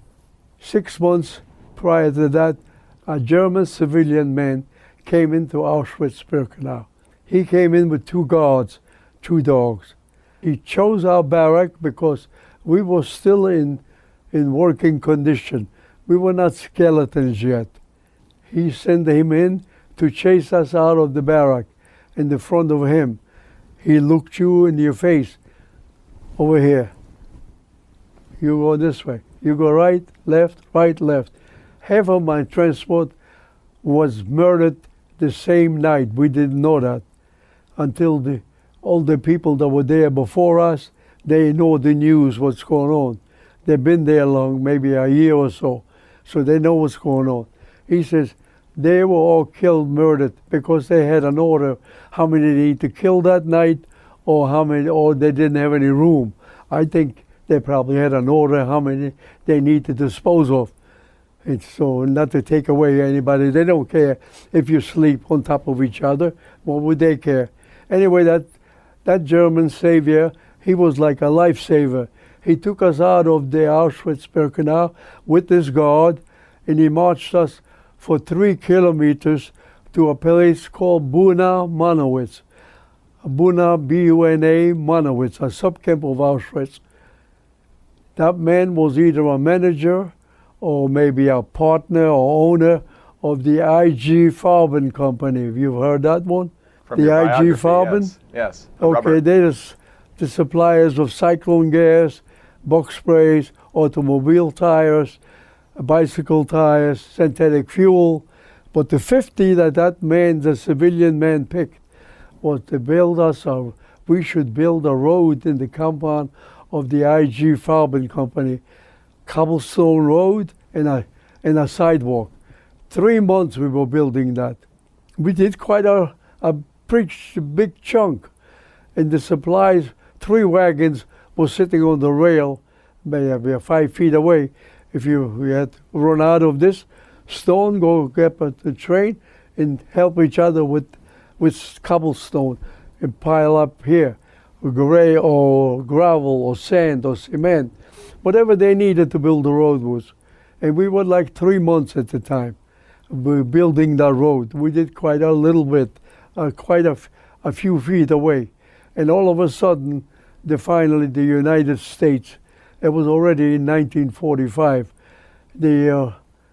6 months prior to that, a German civilian man came into Auschwitz-Birkenau. He came in with 2 guards, 2 dogs. He chose our barrack because we were still in working condition. We were not skeletons yet. He sent him in to chase us out of the barrack. In the front of him, he looked you in your face. Over here. You go this way. You go right, left, right, left. Half of my transport was murdered the same night. We didn't know that until all the people that were there before us, they know the news, what's going on. They've been there long, maybe a year or so they know what's going on. He says they were all killed, murdered, because they had an order how many they need to kill that night, or they didn't have any room. I think they probably had an order how many they need to dispose of. And so not to take away anybody. They don't care if you sleep on top of each other. What would they care? Anyway, that German savior, he was like a lifesaver. He took us out of the Auschwitz-Birkenau with this guard, and he marched us for 3 kilometers to a place called Buna Monowitz. Buna, B-U-N-A, Monowitz, a subcamp of Auschwitz. That man was either a manager or maybe a partner or owner of the I.G. Farben Company. Have you heard that one? From The your I.G. biography, Farben? Yes. Yes. The Okay, rubber. they're the suppliers of cyclone gas, box sprays, automobile tires, bicycle tires, synthetic fuel. But the 50 that man, the civilian man, picked was to build us we should build a road in the compound of the I.G. Farben Company, cobblestone road and a sidewalk. 3 months we were building that. We did quite a pretty big chunk. And the supplies, 3 wagons were sitting on the rail, maybe 5 feet away. If we had run out of this stone, go get the train and help each other with cobblestone and pile up here, gray or gravel or sand or cement, whatever they needed to build the road was. And we were like 3 months at the time building that road. We did quite a little bit, quite a few feet away. And all of a sudden, finally the United States, it was already in 1945, the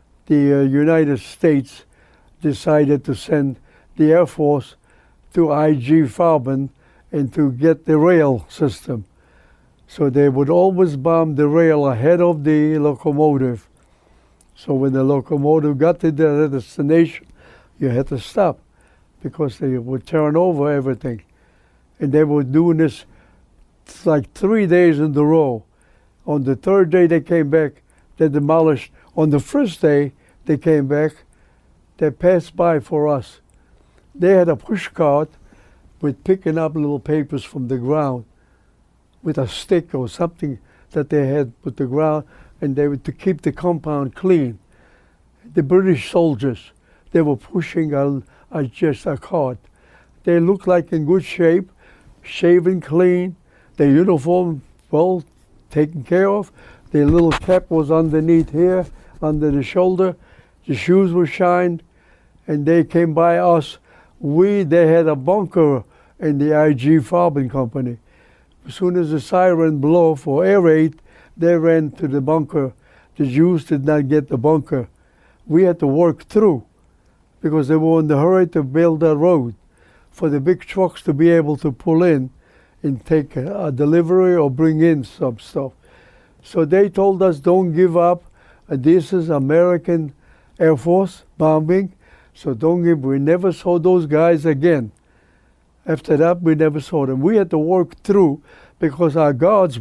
United States decided to send the Air Force to I.G. Farben and to get the rail system. So they would always bomb the rail ahead of the locomotive. So when the locomotive got to the destination, you had to stop because they would turn over everything. And they were doing this like 3 days in a row. On the 3rd day they came back, they demolished. On the first day they came back, they passed by for us. They had a push cart with picking up little papers from the ground with a stick or something that they had with the ground, and they were to keep the compound clean. The British soldiers, they were pushing just a cart. They looked like in good shape, shaven clean, their uniform well taken care of. Their little cap was underneath here, under the shoulder. The shoes were shined, and they came by us. They had a bunker in the I.G. Farben Company. As soon as the siren blew for air raid, they ran to the bunker. The Jews did not get the bunker. We had to work through because they were in the hurry to build a road for the big trucks to be able to pull in and take a delivery or bring in some stuff. So they told us, don't give up. This is American Air Force bombing, so don't give. We never saw those guys again. After that, we never saw them. We had to work through because our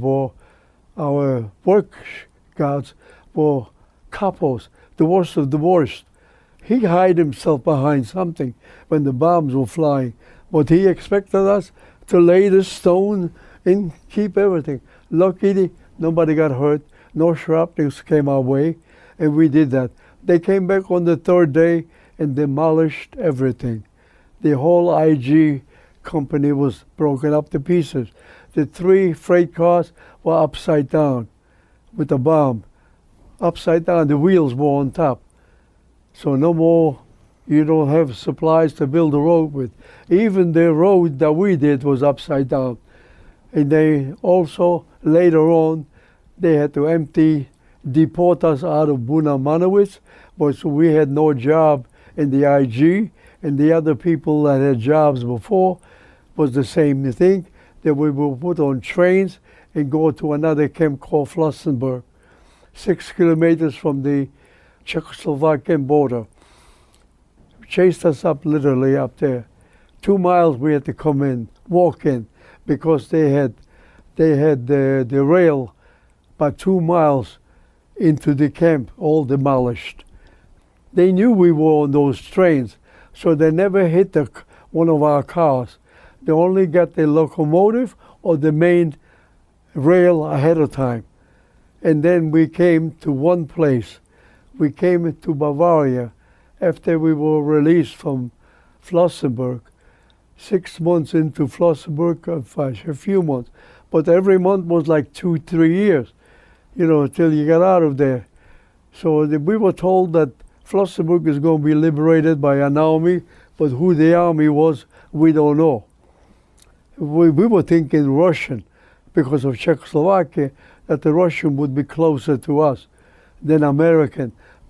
work guards were capos, the worst of the worst. He hid himself behind something when the bombs were flying, but he expected us to lay the stone and keep everything. Luckily, nobody got hurt, no shrapnels came our way, and we did that. They came back on the 3rd day and demolished everything. The whole I.G. company was broken up to pieces. The 3 freight cars were upside down with a bomb. Upside down, the wheels were on top. So no more, you don't have supplies to build a road with. Even the road that we did was upside down. And they also, later on, they had to deport us out of Buna Manawitz, but so we had no job in the I.G., and the other people that had jobs before was the same thing, that we were put on trains and go to another camp called Flossenburg, 6 kilometers from the Czechoslovakian border. Chased us up literally up there. 2 miles we had to come in, walk in, because they had the rail about 2 miles into the camp, all demolished. They knew we were on those trains, so they never hit one of our cars. They only got the locomotive or the main rail ahead of time. And then we came to one place. We came to Bavaria after we were released from Flossenburg. 6 months into Flossenburg, a few months. But every month was like 2-3 years, until you got out of there. So we were told that Flossenburg is going to be liberated by an army, but who the army was, we don't know. We were thinking Russian because of Czechoslovakia, that the Russian would be closer to us than American.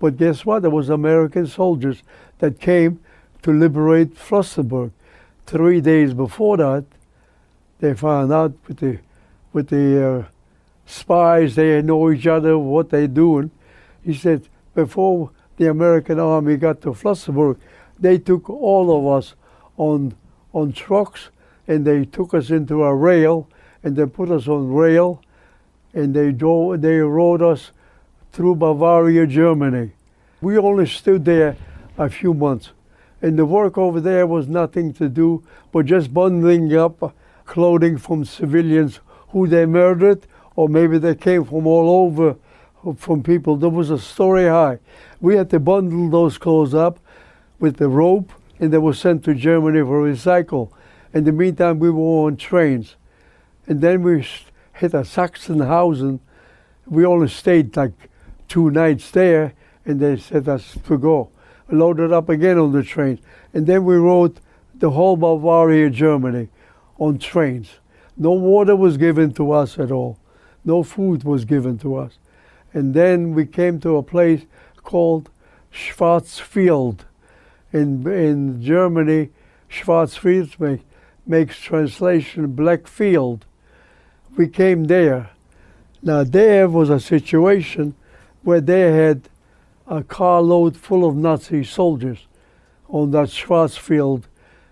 But guess what? There was American soldiers that came to liberate Flossenburg. 3 days before that, they found out with the spies, they know each other, what they're doing. He said, before the American army got to Flossenburg, they took all of us on trucks, and they took us into a rail, and they put us on rail, and they rode us through Bavaria, Germany. We only stood there a few months, and the work over there was nothing to do but just bundling up clothing from civilians who they murdered, or maybe they came from all over, from people. There was a story high. We had to bundle those clothes up with the rope, and they were sent to Germany for recycle. In the meantime, we were on trains. And then we hit a Sachsenhausen. We only stayed like 2 nights there, and they set us to go. Loaded up again on the train. And then we rode the whole Bavaria, Germany, on trains. No water was given to us at all. No food was given to us. And then we came to a place called Schwarzfield. In Germany, Schwarzfield makes translation black field. We came there. Now there was a situation where they had a carload full of Nazi soldiers on that Schwarzfield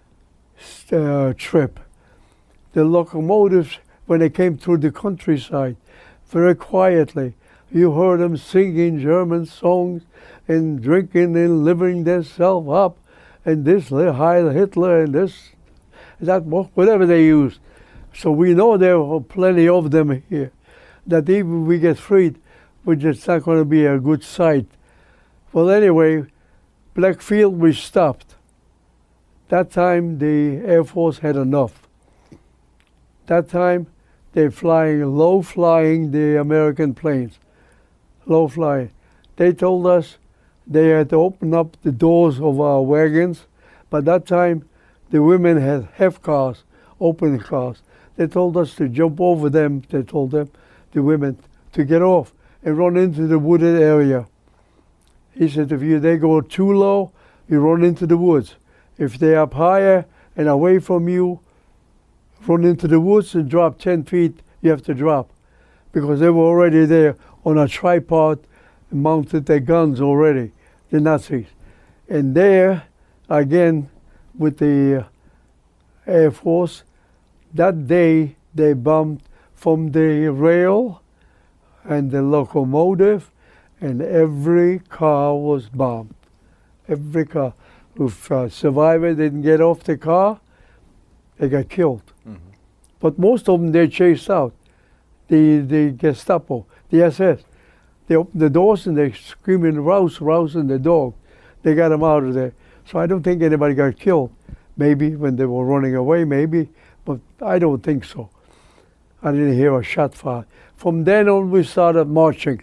trip. The locomotives, when they came through the countryside, very quietly, you heard them singing German songs and drinking and living themselves up, and this Heil Hitler and this, that, whatever they used. So we know there are plenty of them here, that even if we get freed, it's not going to be a good sight. Well, anyway, Blackfield, we stopped. That time, the Air Force had enough. That time, they're low-flying the American planes. Low-flying. They told us they had to open up the doors of our wagons. By that time, the women had half cars, open cars. They told us to jump over them, they told them, the women, to get off and run into the wooded area. He said, if they go too low, you run into the woods. If they're up higher and away from you, run into the woods and drop 10 feet, you have to drop. Because they were already there on a tripod, mounted their guns already, the Nazis. And there, again, with the Air Force, that day they bombed from the rail and the locomotive, and every car was bombed. Every car. If a survivor didn't get off the car, they got killed. Mm-hmm. But most of them they chased out. The Gestapo, the SS. They opened the doors and they screaming, "Rouse, rouse," and the dog. They got them out of there. So I don't think anybody got killed. Maybe when they were running away, maybe, but I don't think so. I didn't hear a shot fired. From then on, we started marching.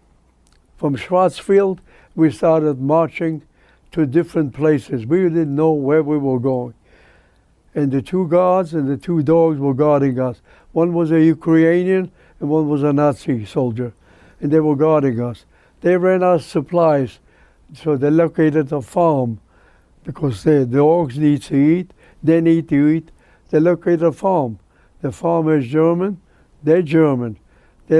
From Schwarzfield, we started marching to different places. We didn't know where we were going. And the 2 guards and the 2 dogs were guarding us. One was a Ukrainian and one was a Nazi soldier. And they were guarding us. They ran out of supplies, so they located a farm because the dogs need to eat, they need to eat. They located a farm. The farmer is German, they're German. We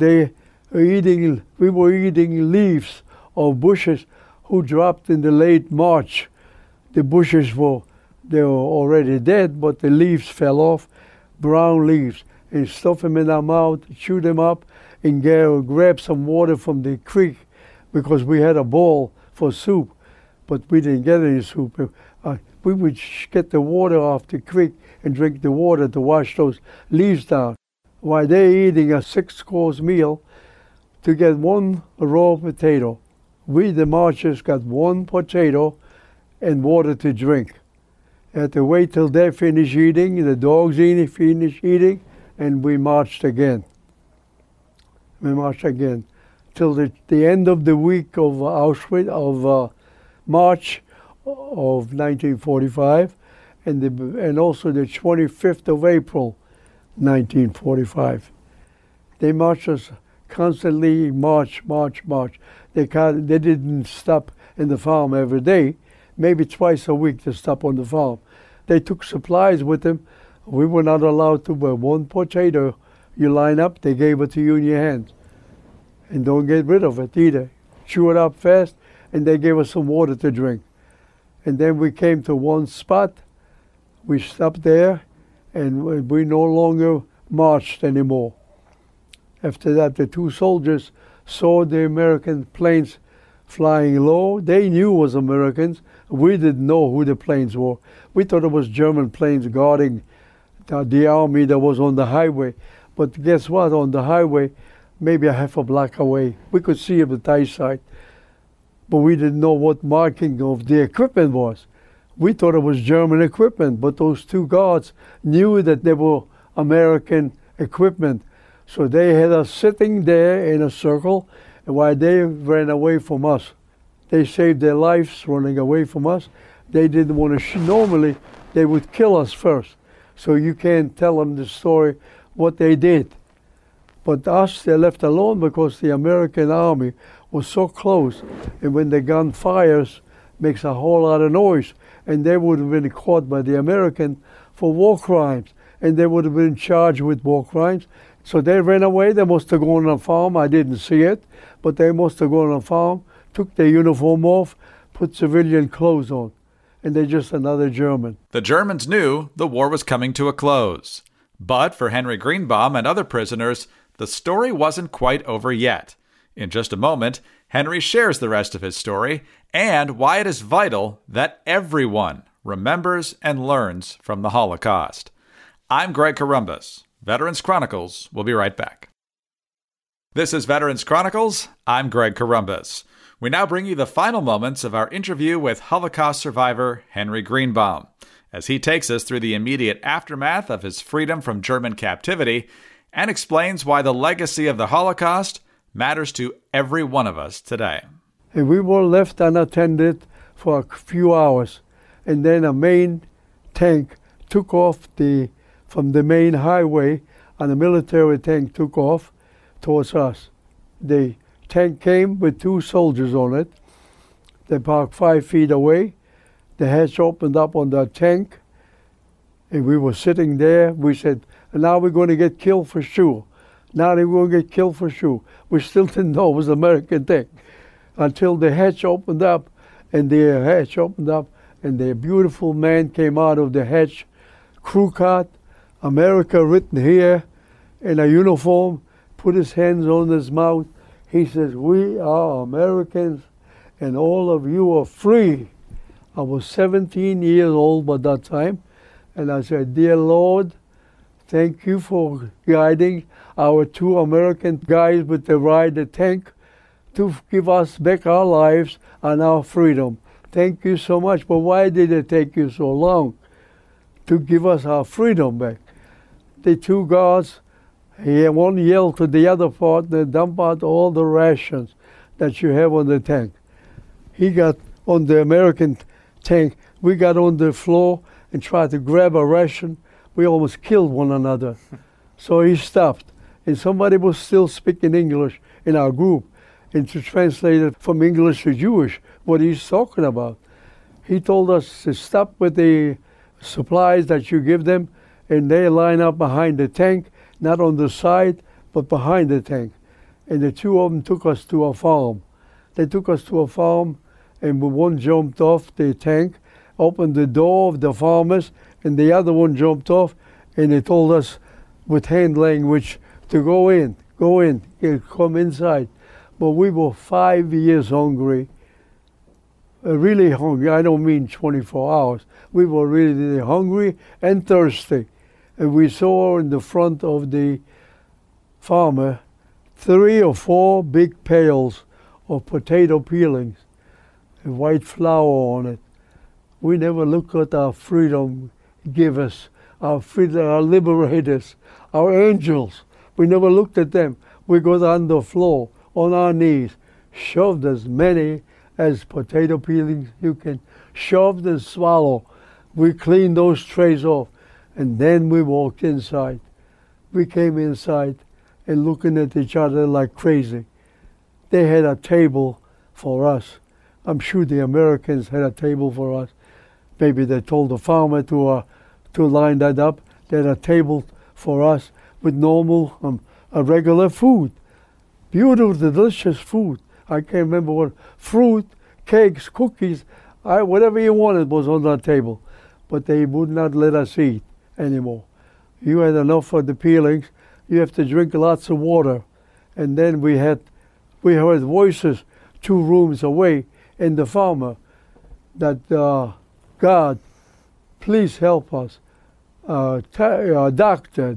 were eating leaves of bushes who dropped in the late March. The bushes they were already dead, but the leaves fell off, brown leaves, and stuff them in our mouth, chew them up, and grab some water from the creek because we had a bowl for soup, but we didn't get any soup. We would get the water off the creek and drink the water to wash those leaves down. While they're eating a 6-course meal to get 1 raw potato. We, the marchers, got 1 potato and water to drink. Had to wait till they finish eating, the dogs finish eating, and we marched again. We marched again till the end of the week of Auschwitz, of March of 1945, and also the 25th of April, 1945. They marched us a constantly march. They didn't stop in the farm every day. Maybe twice a week they stopped on the farm. They took supplies with them. We were not allowed to buy one potato. You line up, they gave it to you in your hands. And don't get rid of it either. Chew it up fast, and they gave us some water to drink. And then we came to one spot. We stopped there, and we no longer marched anymore. After that, the two soldiers saw the American planes flying low. They knew it was Americans. We didn't know who the planes were. We thought it was German planes guarding the army that was on the highway. But guess what? On the highway, maybe a half a block away, we could see the Thai side. But we didn't know what marking of the equipment was. We thought it was German equipment, but those two guards knew that they were American equipment. So they had us sitting there in a circle while they ran away from us. They saved their lives running away from us. They didn't want to, normally they would kill us first. So you can't tell them the story, what they did. But us, they left alone because the American army was so close. And when the gun fires, makes a whole lot of noise. And they would have been caught by the American for war crimes. And they would have been charged with war crimes. So they ran away. They must have gone on a farm. I didn't see it. But they must have gone on a farm, took their uniform off, put civilian clothes on. And they're just another German. The Germans knew the war was coming to a close. But for Henry Greenbaum and other prisoners, the story wasn't quite over yet. In just a moment, Henry shares the rest of his story and why it is vital that everyone remembers and learns from the Holocaust. I'm Greg Corombos. Veterans Chronicles will be right back. This is Veterans Chronicles. I'm Greg Corombos. We now bring you the final moments of our interview with Holocaust survivor Henry Greenbaum, as he takes us through the immediate aftermath of his freedom from German captivity and explains why the legacy of the Holocaust matters to every one of us today. And we were left unattended for a few hours, and then a main tank took off from the main highway, and a military tank took off towards us. The tank came with two soldiers on it. They parked 5 feet away. The hatch opened up on the tank, and we were sitting there. We said, now we're going to get killed for sure. Now they're going to get killed for sure. We still didn't know it was an American tank until the hatch opened up, and the beautiful man came out of the hatch, crew card, America written here, in a uniform, put his hands on his mouth. He says, we are Americans, and all of you are free. I was 17 years old by that time, and I said, dear Lord, thank you for guiding our two American guys with the tank to give us back our lives and our freedom. Thank you so much. But why did it take you so long to give us our freedom back? The two guards, one yelled to the other partner, dump out all the rations that you have on the tank. He got on the American tank. We got on the floor and tried to grab a ration. We almost killed one another. So he stopped. And somebody was still speaking English in our group, and to translate it from English to Jewish, what he's talking about. He told us to stop with the supplies that you give them, and they line up behind the tank, not on the side, but behind the tank. And the two of them took us to a farm. They took us to a farm, and one jumped off the tank, opened the door of the farmers, and the other one jumped off, and they told us with hand language to go in, come inside. But we were 5 years hungry, really hungry. I don't mean 24 hours. We were really hungry and thirsty. And we saw in the front of the farmer 3 or 4 big pails of potato peelings, and white flour on it. We never looked at our freedom givers, our freedom, our liberators, our angels. We never looked at them. We got on the floor, on our knees, shoved as many as potato peelings you can, shoved and swallow. We cleaned those trays off, and then we walked inside. We came inside. and looking at each other like crazy. They had a table for us. I'm sure the Americans had a table for us. Maybe they told the farmer to line that up. They had a table for us with normal, a regular food. Beautiful, delicious food. I can't remember what, fruit, cakes, cookies, whatever you wanted was on that table. But they would not let us eat anymore. You had enough of the peelings. You have to drink lots of water. And then we heard voices 2 rooms away in the farmer that, God, please help us. Doctor,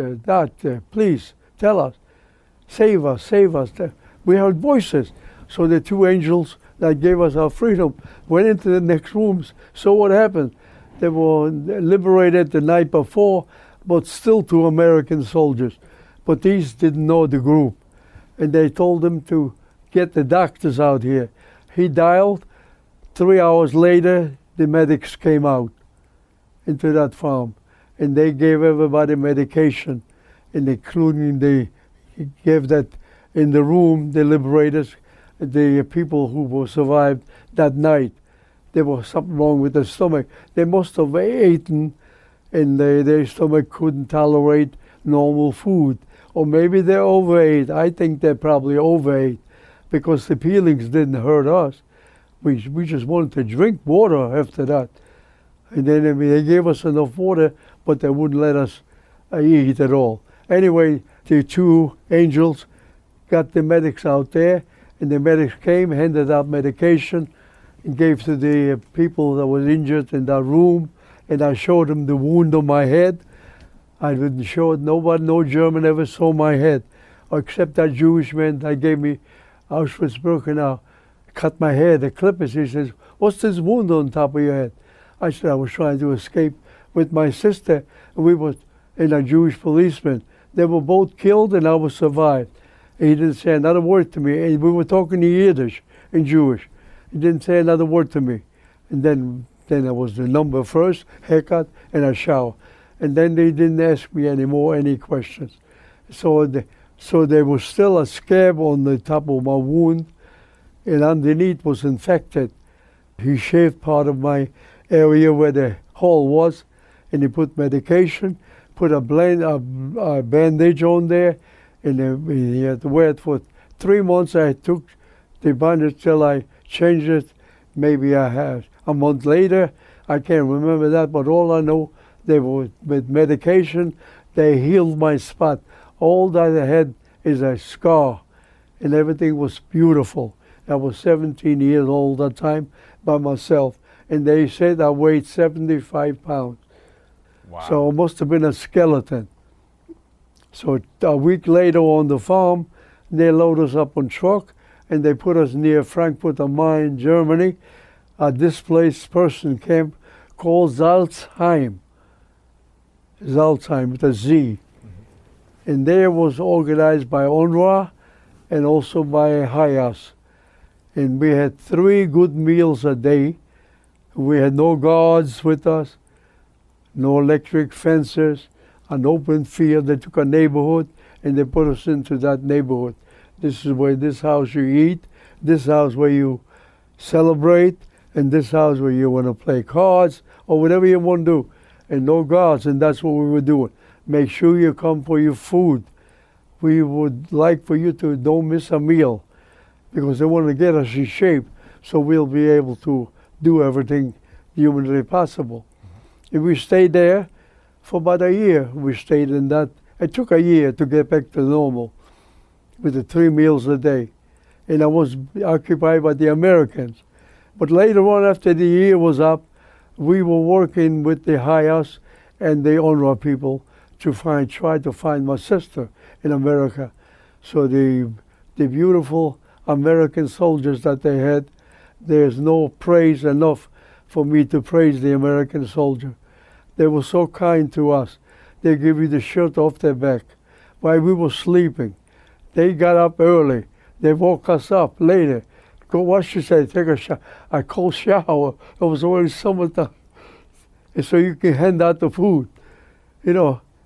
please tell us. Save us, save us. We heard voices. So the 2 angels that gave us our freedom went into the next rooms. So what happened? They were liberated the night before, but still 2 American soldiers. But these didn't know the group. And they told them to get the doctors out here. He dialed. 3 hours later, the medics came out into that farm. And they gave everybody medication, and including they gave that in the room, the liberators, the people who were survived that night. There was something wrong with their stomach. They must have eaten, and their stomach couldn't tolerate normal food. Or maybe they overate. I think they probably overate because the peelings didn't hurt us. We just wanted to drink water after that. And then they gave us enough water, but they wouldn't let us eat at all. Anyway, the 2 angels got the medics out there, and the medics came, handed out medication, and gave to the people that was injured in that room, and I showed them the wound on my head. I didn't show it. Nobody, no German ever saw my head, except that Jewish man that gave me Auschwitz-Birkenau, cut my hair, the clippers. He says, "What's this wound on top of your head?" I said, "I was trying to escape with my sister, and we were in a Jewish policeman. They were both killed, and I was survived." And he didn't say another word to me. And we were talking in Yiddish, in Jewish. He didn't say another word to me. And then there was the number first, haircut, and a shower. And then they didn't ask me any questions. So there was still a scab on the top of my wound, and underneath was infected. He shaved part of my area where the hole was, and he put medication, put a bandage on there, and he had to wear it for 3 months. I took the bandage till I changed it. Maybe I had a month later. I can't remember that, but all I know, they were with medication. They healed my spot. All that I had is a scar, and everything was beautiful. I was 17 years old at that time by myself, and they said I weighed 75 pounds. Wow. So it must have been a skeleton. So a week later on the farm, they loaded us up on truck, and they put us near Frankfurt am Main, Germany, a displaced person camp called Salzheim. Salzheim with a Z. Mm-hmm. And there was organized by UNRWA and also by HIAS. And we had 3 good meals a day. We had no guards with us, no electric fences, an open field. They took a neighborhood and they put us into that neighborhood. This is where this house you eat, this house where you celebrate, and this house where you want to play cards or whatever you want to do. And no guards, and that's what we were doing. Make sure you come for your food. We would like for you to don't miss a meal because they want to get us in shape so we'll be able to do everything humanly possible. And we stayed there for about a year. We stayed in that. It took a year to get back to normal with the 3 meals a day. And I was occupied by the Americans. But later on, after the year was up, we were working with the HIAS and the UNRWA people to try to find my sister in America. So the beautiful American soldiers that they had, there's no praise enough for me to praise the American soldier. They were so kind to us. They give you the shirt off their back while we were sleeping. They got up early. They woke us up later. Go wash yourself, take a cold shower. It was always summertime. And so you can hand out the food. You know,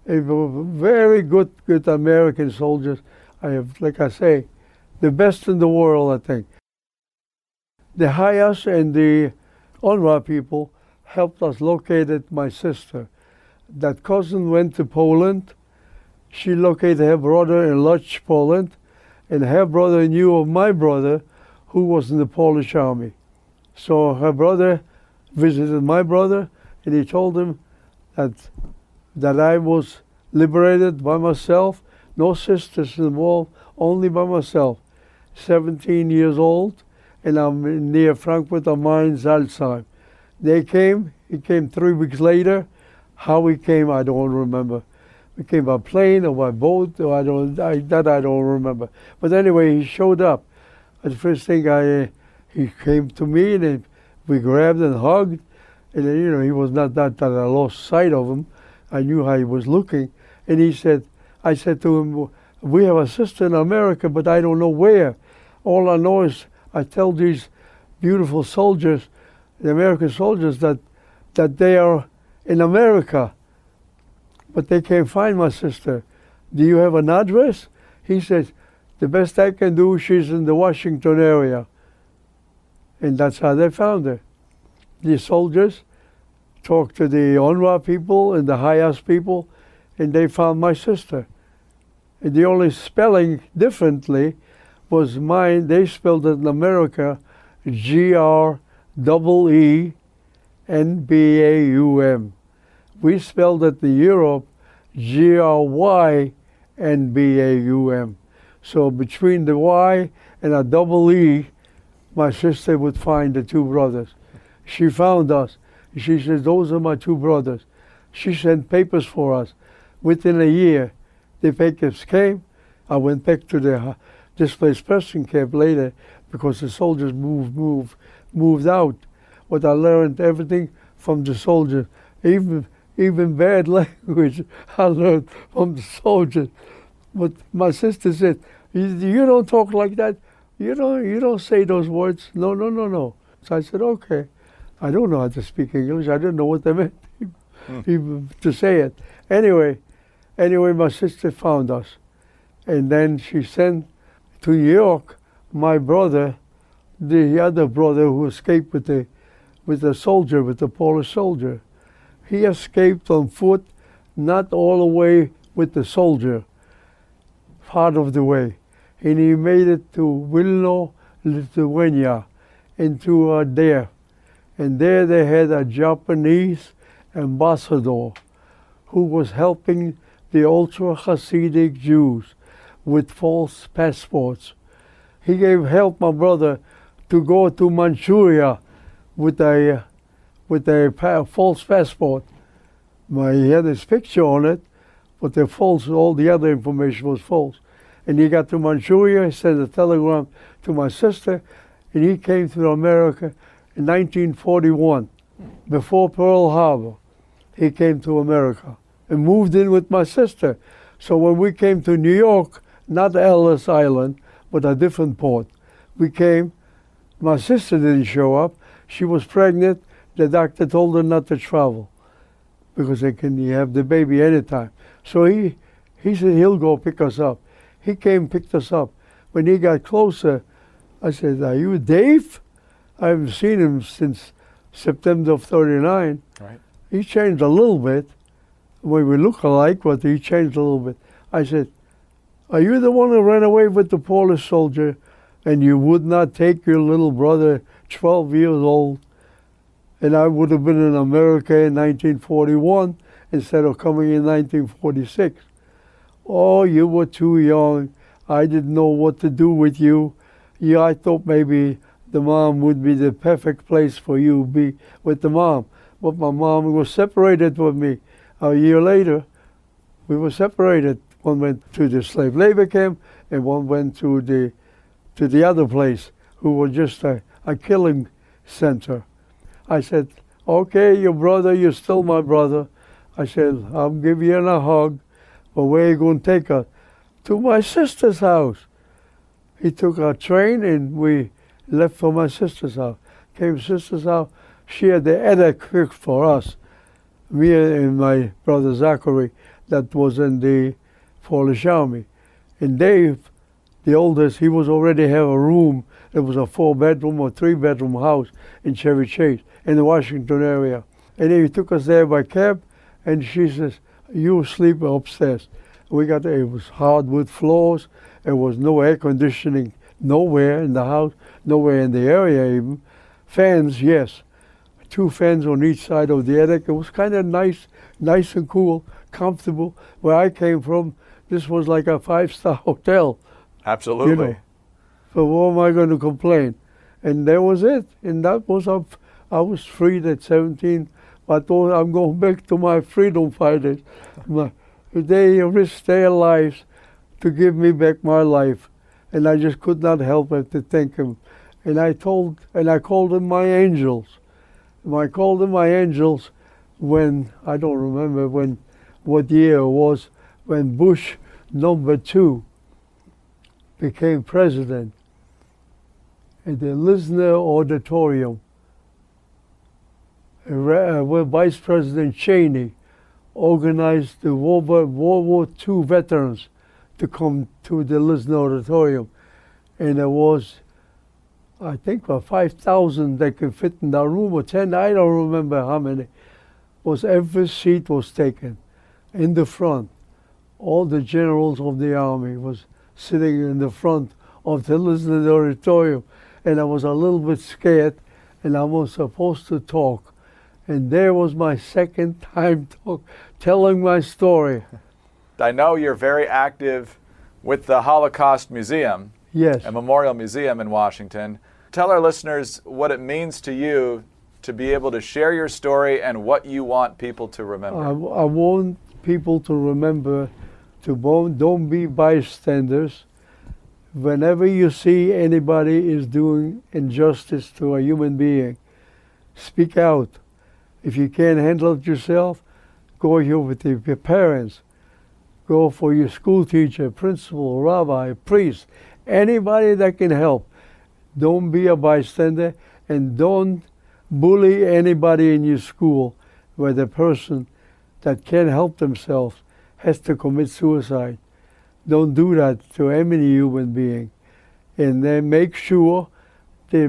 They were very good American soldiers. I have, like I say, the best in the world, I think. The Hayas and the UNRWA people helped us locate my sister. That cousin went to Poland. She located her brother in Lodz, Poland, and her brother knew of my brother, who was in the Polish army. So her brother visited my brother, and he told him that I was liberated by myself, no sisters involved, only by myself. 17 years old, and I'm near Frankfurt am Main, Salzheim. He came 3 weeks later. How he came, I don't remember. We came by plane or by boat, or I don't remember. But anyway, he showed up. The first thing he came to me, and we grabbed and hugged. And then, he was not that I lost sight of him. I knew how he was looking. And I said to him, we have a sister in America, but I don't know where. All I know is I tell these beautiful soldiers, the American soldiers, that they are in America, but they can't find my sister. Do you have an address? He says, the best I can do, she's in the Washington area. And that's how they found her. The soldiers talked to the UNRWA people and the Hayas people, and they found my sister. And the only spelling differently was mine. They spelled it in America, Grenbaum. We spelled it in Europe, Grynbaum. So between the Y and a double E, my sister would find the 2 brothers. She found us. She says, those are my 2 brothers. She sent papers for us. Within a year, the papers came. I went back to the displaced person camp later because the soldiers moved out. But I learned everything from the soldiers, even bad language I learned from the soldiers. But my sister said, you don't talk like that. You don't say those words. No. So I said, okay. I don't know how to speak English. I didn't know what they meant even to say it. Anyway, my sister found us. And then she sent to New York my brother, the other brother who escaped with the Polish soldier. He escaped on foot, not all the way with the soldier, part of the way. And he made it to Wilno, Lithuania, into there. And there they had a Japanese ambassador who was helping the ultra-Hasidic Jews with false passports. He gave help my brother to go to Manchuria with a false passport. He had his picture on it, but they're false. All the other information was false. And he got to Manchuria, he sent a telegram to my sister, and he came to America in 1941, before Pearl Harbor. He came to America and moved in with my sister. So when we came to New York, not Ellis Island, but a different port, we came. My sister didn't show up. She was pregnant. The doctor told her not to travel because they can have the baby anytime. So he said he'll go pick us up. He came, picked us up. When he got closer, I said, are you Dave? I haven't seen him since September of '39. Right. He changed a little bit. We look alike, but he changed a little bit. I said, are you the one who ran away with the Polish soldier and you would not take your little brother, 12 years old, and I would have been in America in 1941 instead of coming in 1946? Oh, you were too young. I didn't know what to do with you. Yeah, I thought maybe the mom would be the perfect place for you to be with the mom. But my mom was separated from me. A year later, we were separated. One went to the slave labor camp, and one went to the other place, who was just a killing center. I said, okay, your brother, you're still my brother. I said, I'll give you a hug, but where are you going to take us? To my sister's house. He took a train, and we left for my sister's house. Came to sister's house. She had the attic cooked for us. Me and my brother Zachary, that was in the Polish Army. And Dave, the oldest, he was already have a room. It was a 4-bedroom or 3-bedroom house in Chevy Chase in the Washington area. And he took us there by cab, and she says, "You sleep upstairs." It was hardwood floors. There was no air conditioning nowhere in the house, nowhere in the area even. Fans, yes. 2 fans on each side of the attic. It was kind of nice and cool, comfortable. Where I came from, this was like a 5-star hotel. Absolutely. You know. So what am I going to complain? And that was it. And that was up. I was freed at 17. I thought I'm going back to my freedom fighters. They risked their lives to give me back my life. And I just could not help but to thank them. And I called them my angels. I called them my angels when, I don't remember what year it was, when Bush #2 became president at the Lisner Auditorium. Where Vice President Cheney organized the World War II veterans to come to the Lisner Auditorium. And there was, I think, 5,000 that could fit in that room, or 10, I don't remember how many. Every seat was taken in the front. All the generals of the army was sitting in the front of the Lisner Auditorium. And I was a little bit scared, and I was supposed to talk. And there was my second time telling my story. I know you're very active with the Holocaust Museum, yes, a memorial museum in Washington. Tell our listeners what it means to you to be able to share your story and what you want people to remember. I want people to remember don't be bystanders. Whenever you see anybody is doing injustice to a human being, speak out. If you can't handle it yourself, go here with your parents. Go for your school teacher, principal, rabbi, priest, anybody that can help. Don't be a bystander, and don't bully anybody in your school where the person that can't help themselves has to commit suicide. Don't do that to any human being. And then make sure that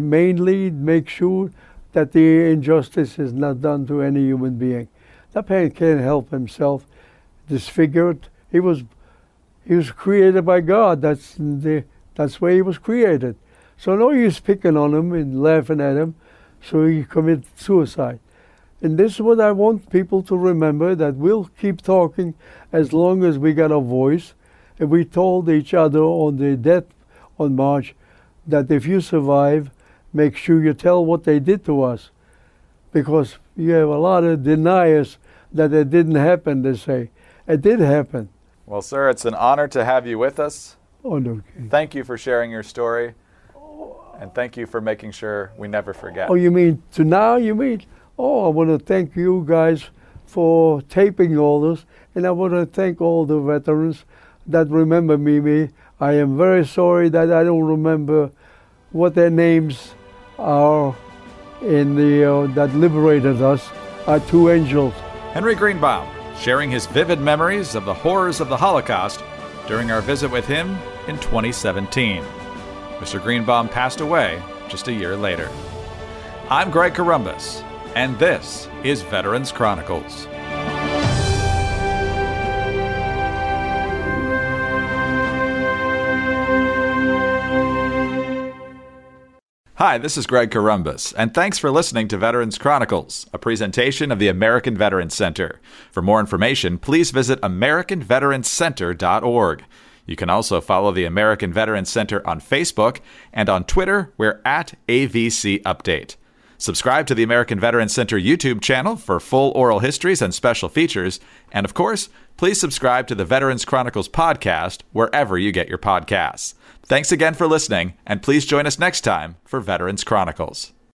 the injustice is not done to any human being. That man can't help himself, disfigured. He was created by God. That's where he was created. So no use picking on him and laughing at him, so he committed suicide. And this is what I want people to remember, that we'll keep talking as long as we got a voice. And we told each other on the death on March that if you survive, make sure you tell what they did to us. Because you have a lot of deniers that it didn't happen, they say. It did happen. Well, sir, it's an honor to have you with us. Oh, no. Thank you for sharing your story. And thank you for making sure we never forget. Oh, you mean to now? You mean? Oh, I want to thank you guys for taping all this. And I want to thank all the veterans that remember me. I am very sorry that I don't remember what their names are in the that liberated us, our 2 angels. Henry Greenbaum, sharing his vivid memories of the horrors of the Holocaust during our visit with him in 2017. Mr. Greenbaum passed away just a year later. I'm Greg Corombos, and this is Veterans Chronicles. Hi, this is Greg Corombos, and thanks for listening to Veterans Chronicles, a presentation of the American Veterans Center. For more information, please visit AmericanVeteransCenter.org. You can also follow the American Veterans Center on Facebook, and on Twitter, we're at AVC Update. Subscribe to the American Veterans Center YouTube channel for full oral histories and special features, and of course, please subscribe to the Veterans Chronicles podcast wherever you get your podcasts. Thanks again for listening, and please join us next time for Veterans Chronicles.